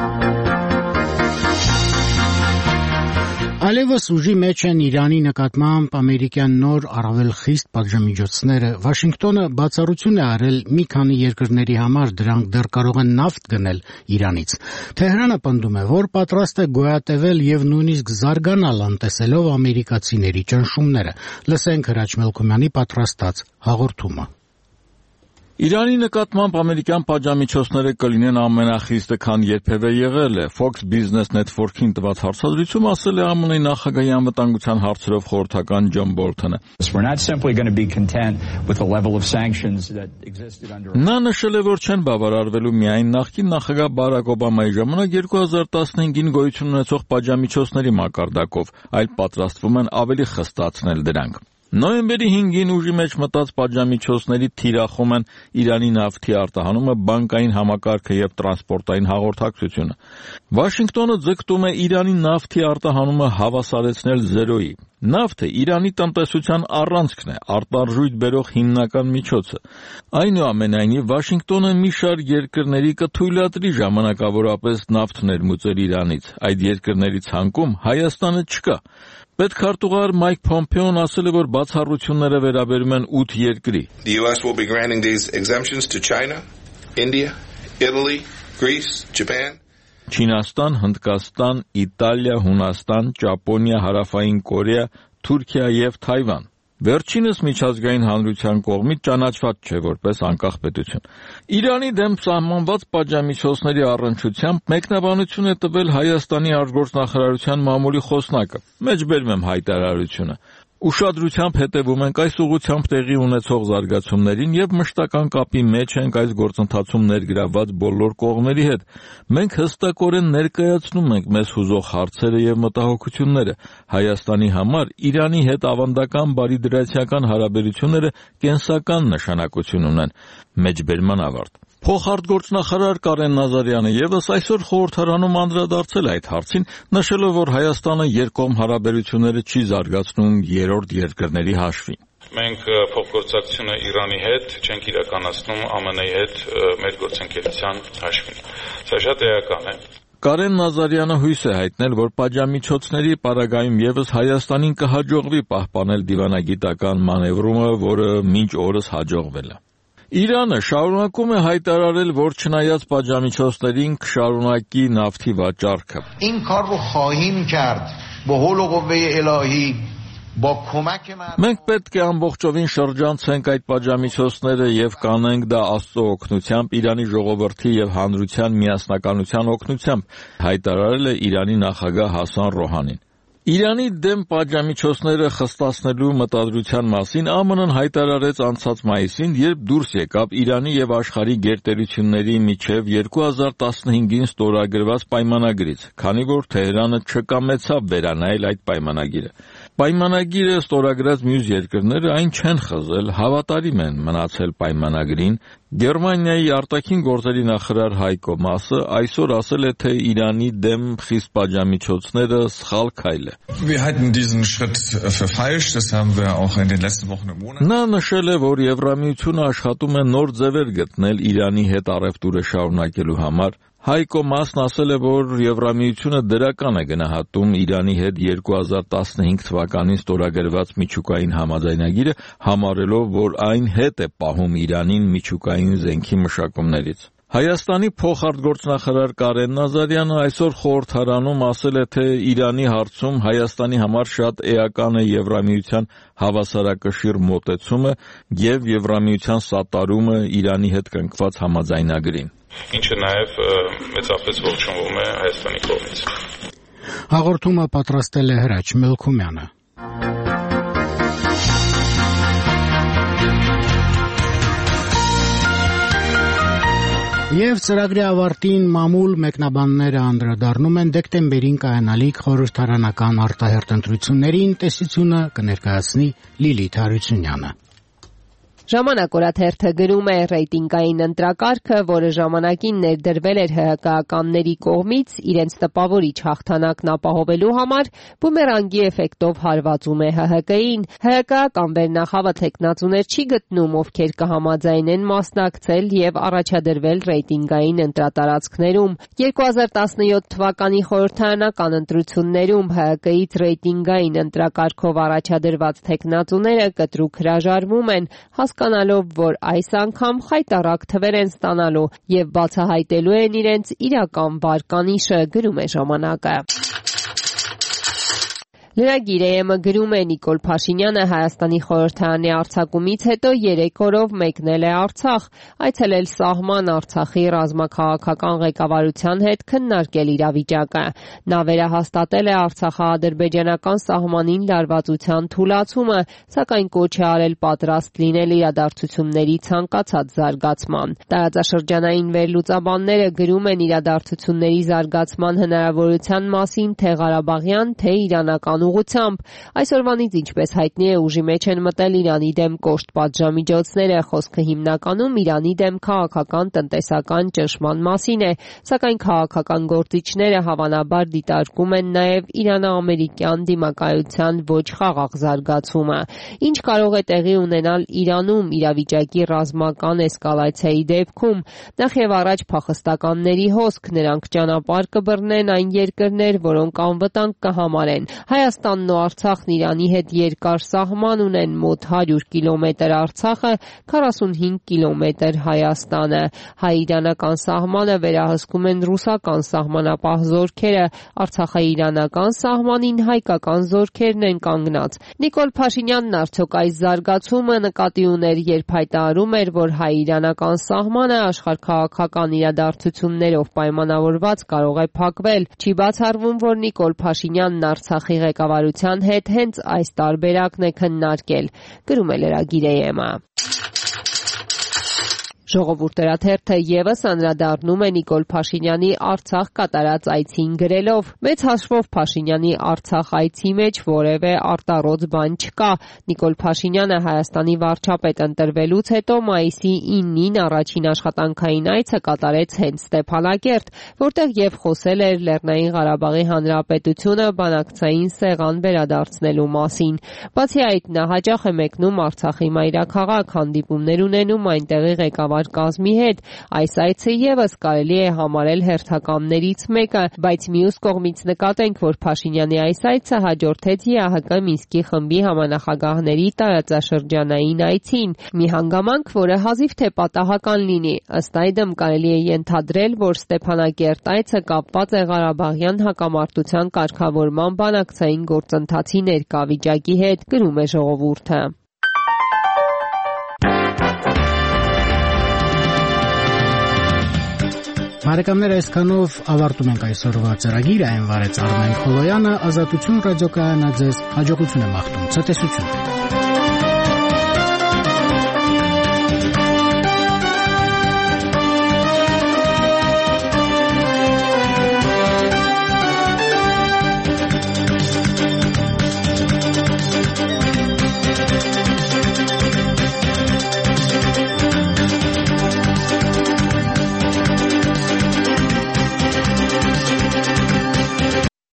Այլևս ուժի մեջ են Իրանի նկատմամբ ամերիկյան նոր առավել խիստ պատժամիջոցները։ Վաշինգտոնը բացառություն է արել մի քանի երկրների համար, դրանք դեռ կարող են նավթ գնել Իրանից։ Թեհրանը պնդում է, որ պատրաստ է գոյատևել եւ նույնիսկ զարգանալ անտեսելով ամերիկացիների ճնշումները։ Լսենք Հրաչ Մելքումյանի պատրաստած հաղորդումը։ Իրանի նկատմամբ ամերիկյան պատժամիջոցները կլինեն ամենախիստը, քան երբևէ եղել է։ Fox Business Network-ին տված հարցազրույցում ասել է ԱՄՆ-ի նախագահի անվտանգության հարցերով խորհրդական Ջոն Բոլթոնը։ Նա նշել է, որ չեն բավարարվելու միայն նախկին նախագահ Բարակ Օբամայի ժամանակ 2015-ին գոյություն ունեցող պատժամիջոցների մակարդակով, այլ պատրաստվում են ավելի խստացնել դրանք։ Նոյեմբերի 5-ին ուժի մեջ մտած պատժամիջոցների թիրախում են Իրանի նավթի արտահանումը, բանկային համակարգը եւ տրանսպորտային հաղորդակցությունը։ Վաշինգտոնը ձգտում է Իրանի նավթի արտահանումը հավասարեցնել զերոյի։ Նավթը Իրանի տնտեսության առանցքն է, արտարժույթ բերող հիմնական միջոցը։ Այնուամենայնիվ, Վաշինգտոնը մի շարք երկրների կթույլատրի ժամանակավորապես նավթ ներմուծել Իրանից։ Այդ երկրների ցանկում Հայաստանը չկա։ Պետքարտուղար Մայք Փոմփեոն ասել է, որ բացառությունները վերաբերում են 8 երկրի։ The US will be granting these exemptions to China, India, Italy, Greece, Japan. Չինաստան, Հնդկաստան, Իտալիա, Հունաստան, Ճապոնիա, Հարավային Կորեա, Թուրքիա եւ Թայվան։ Վերջինս միջազգային հանրության կողմից ճանաչված չէ որպես անկախ պետություն։ Իրանի դեմ սահմանված պատժամիջոցների առնչությամբ մեկնաբանություն է տվել Հայաստանի արտգործնախարարության մամուլի խոսնակը։ Մեջբերում եմ հայտարարությունը։ Ուշադրությամբ հետևում ենք այս ուղղությամբ տեղի ունեցող զարգացումներին եւ մշտական կապի մեջ ենք այս գործընթացում ներգրավված բոլոր կողմերի հետ։ Մենք հստակորեն ներկայացնում ենք մեզ հուզող հարցերը եւ մտահոգությունները։ Հայաստանի համար Իրանի հետ ավանդական բարիդրացիական հարաբերությունները կենսական նշանակություն ունեն։ Մեջբերման ավարտ։ Փոխարտգործնախարար Կարեն Նազարյանը եւս այսօր խորհրդարանում անդրադարձել այդ հարցին, նշելով, որ Հայաստանը երկկողմ հարաբերությունները չի զարգացնում երրորդ երկրների հաշվին։ Մենք փոխգործակցությունը Իրանի հետ չենք իրականացնում ԱՄՆ-ի հետ մեր գործընկերության հաշվին։ Սա շատ էական է։ Կարեն Նազարյանը հույս է հայտնել, որ պատժամիջոցների պարագայում եւս Հայաստանին կհաջողվի պահպանել դիվանագիտական մանևրումը, որը մինչ օրս հաջողվել է։ Իրանը շարունակում է հայտարարել, որ չնայած պատժամիջոցներին կշարունակի նավթի վաճառքը։ این کار رو خواهیم کرد با حول و قوه الهی Մենք պետք է ամբողջովին շրջանցենք այդ պատժամիջոցները եւ կանենք դա Աստծո օգնությամբ, Իրանի ժողովրդի եւ հանրության միասնականության օգնությամբ, հայտարարել է Իրանի նախագահ Հասան Ռոհանին։ Իրանի դեմ պատժամիջոցները խստացնելու մտադրության մասին ԱՄՆ-ն հայտարարեց անցած մայիսին, երբ դուրս եկավ Իրանի եւ աշխարհի գերտերությունների միջև 2015-ին ստորագրված պայմանագրից, քանի որ Թեհրանը չկամեցավ վերանայել այդ պայմանագիրը։ Պայմանագիրը ստորագրած մյուս երկրները այն չեն խզել, հավատարիմ են մնացել պայմանագրին։ Գերմանիայի արտաքին գործերի նախարար Հայկո Մասը այսօր ասել է, թե Իրանի դեմ խիստ պատժամիջոցները սխալ քայլ է։ Նա նշել է, որ Եվրամիությունը աշխատում է նոր ձևեր գտնել Իրանի հետ առևտուրը շարունակելու համար։ Հայկո Մասն ասել է, որ Եվրամիությունը դրական է գնահատում Իրանի հետ 2015 թվականին ստորագրված միջուկային համաձայնագիրը, համարելով, որ այն հետ է պահում Իրանին միջուկային զենքի մշակումներից։ Հայաստանի փոխարտգործնախարար Կարեն Նազարյանը այսօր խորհրդարանում ասել է, թե Իրանի հարցում Հայաստանի համար շատ էական է Եվրամիության հավասարակշիռ մոտեցումը եւ Եվրամիության սատարումը Իրանի հետ կնքված համաձայնագրին։ Ինչը նաև մեծապես ողջունվում է Հայաստանի կողմից։ Հաղորդումը պատրաստել է Հրաչ Մելքումյանը։ Եվ ծրագրի ավարտին մամուլ մեկնաբանները անդրադառնում են դեկտեմբերին կայանալիք խորհրդարանական արտահերթ ընտրություններին, տեսությունը կներկայացնի Լիլիթ Հարությունյանը։ Ժամանակ օրաթերթը գրում է ռեյտինգային ընտրակարգը, որը ժամանակին ներդրվել էր ՀՀԿ-ականների կողմից իրենց տպավորիչ հաղթանակն ապահովելու համար, բումերանգի էֆեկտով հարվածում է ՀՀԿ-ին։ ՀՀԿ-ական վերնախավը թեկնածուներ չի գտնում, ովքեր կհամաձայնեն մասնակցել եւ առաջադրվել ռեյտինգային ընտրատարածքներում։ 2017 թվականի խորհրդարանական ընտրություններում ՀՀԿ-ից ռեյտինգային ընտրակարգով առաջադրված թեկնածուները կտրուկ հրաժարվում են, հասկանալով, որ այս անգամ խայտառակ թվեր են ստանալու եւ բացահայտելու են իրենց իրական վարկանիշը, գրում է ժամանակը։ Լրագիր AM-ը գրում է Նիկոլ Փաշինյանը Հայաստանի խորհրդարանի արձակումից հետո 3 օրով մեկնել է Արցախ, այցելել սահման Արցախի ռազմաքաղաքական ղեկավարության հետ քննարկել իրավիճակը։ Նա վերահաստատել է արցախա-ադրբեջանական սահմանին լարվածության թուլացումը, սակայն կոչ է արել պատրաստ լինել իրադարձությունների ցանկացած զարգացման։ Տարածաշրջանային վերլուծաբանները գրում են իրադարձությունների զարգացման հնարավորության մասին թե Ղարաբաղյան, թե իրանական ուղղությամբ։ Այսօրվանից, ինչպես հայտնի է, ուժի մեջ են մտել Իրանի դեմ կոշտ պատժամիջոցները, խոսքը հիմնականում Իրանի դեմ քաղաքական տնտեսական ճնշման մասին է, սակայն քաղաքական գործիչները հավանաբար դիտարկում են նաև Իրано-ամերիկյան դիմակայության ոչ խաղաղ զարգացումը։ Ինչ կարող է տեղի ունենալ Իրանում իրավիճակի ռազմական էսկալացիայի դեպքում։ Նախ եւ առաջ փախստականների հոսք, նրանք ճանապարհ կբռնեն այն երկրներ, որոնք անվտանգ կհամարեն։ Հայաստանն ու Արցախն Իրանի հետ երկար սահման ունեն, մոտ 100 կիլոմետր Արցախը, 45 կիլոմետր Հայաստանը։ Հայ-իրանական սահմանը վերահսկում են ռուսական սահմանապահ զորքերը, Արցախա-իրանական սահմանին հայկական զորքերն են կանգնած։ Նիկոլ Փաշինյանն արդյոք այս զարգացումը նկատի ուներ, երբ հայտարարում էր, որ հայ-իրանական սահմանը աշխարհաքաղաքական իրադարձություններով պայմանավորված կարող է փակվել։ Չի բացառվում, որ Նիկոլ Փաշինյանն Արցախի ղեկավարության հետ հենց այս տարբերակն է քննարկել, գրում է լրագիր AM-ը։ Ժողովուրդերաթերթը եւս անդրադառնում է Նիկոլ Փաշինյանի Արցախ կատարած այցին գրելով. «Մեծ հաշվով Փաշինյանի Արցախ այցի մեջ որևէ արտառոց բան չկա։ Նիկոլ Փաշինյանը Հայաստանի վարչապետ ընտրվելուց հետո մայիսի 9-ին առաջին աշխատանքային այցը կատարեց հենց Ստեփանակերտ, որտեղ եւ խոսել էր Լեռնային Ղարաբաղի Հանրապետությունը բանակցային սեղան վերադարձնելու մասին։ Բացի այդ, նա հաճախ է մեկնում Արցախի մայրաքաղաք, հանդիպումներ ունենում այնտեղի ղեկավար կազմի հետ։ Այս այցը եւս կարելի է համարել հերթականներից մեկը, բայց մյուս կողմից նկատենք, որ Փաշինյանի այս այցը հաջորդեց ԵԱՀԿ Մինսկի խմբի համանախագահների տարածաշրջանային այցին, մի հանգամանք, որը հազիվ թե պատահական լինի։ Ըստ այդմ կարելի է ենթադրել, որ Ստեփանակերտ այցը կապված է Ղարաբաղյան հակամարտության կարգավորման բանակցային գործընթացի ներկա վիճակի հետ, գրում է Ժողովուրդը։ Բարեկամներ, այսքանով ավարտում ենք այսօրվա ծրագիրը, այն վարեց Արմեն Խոլոյանը, Ազատություն ռադիոկայանը ձեզ հաջողություն է մաղթում, ցտեսություն։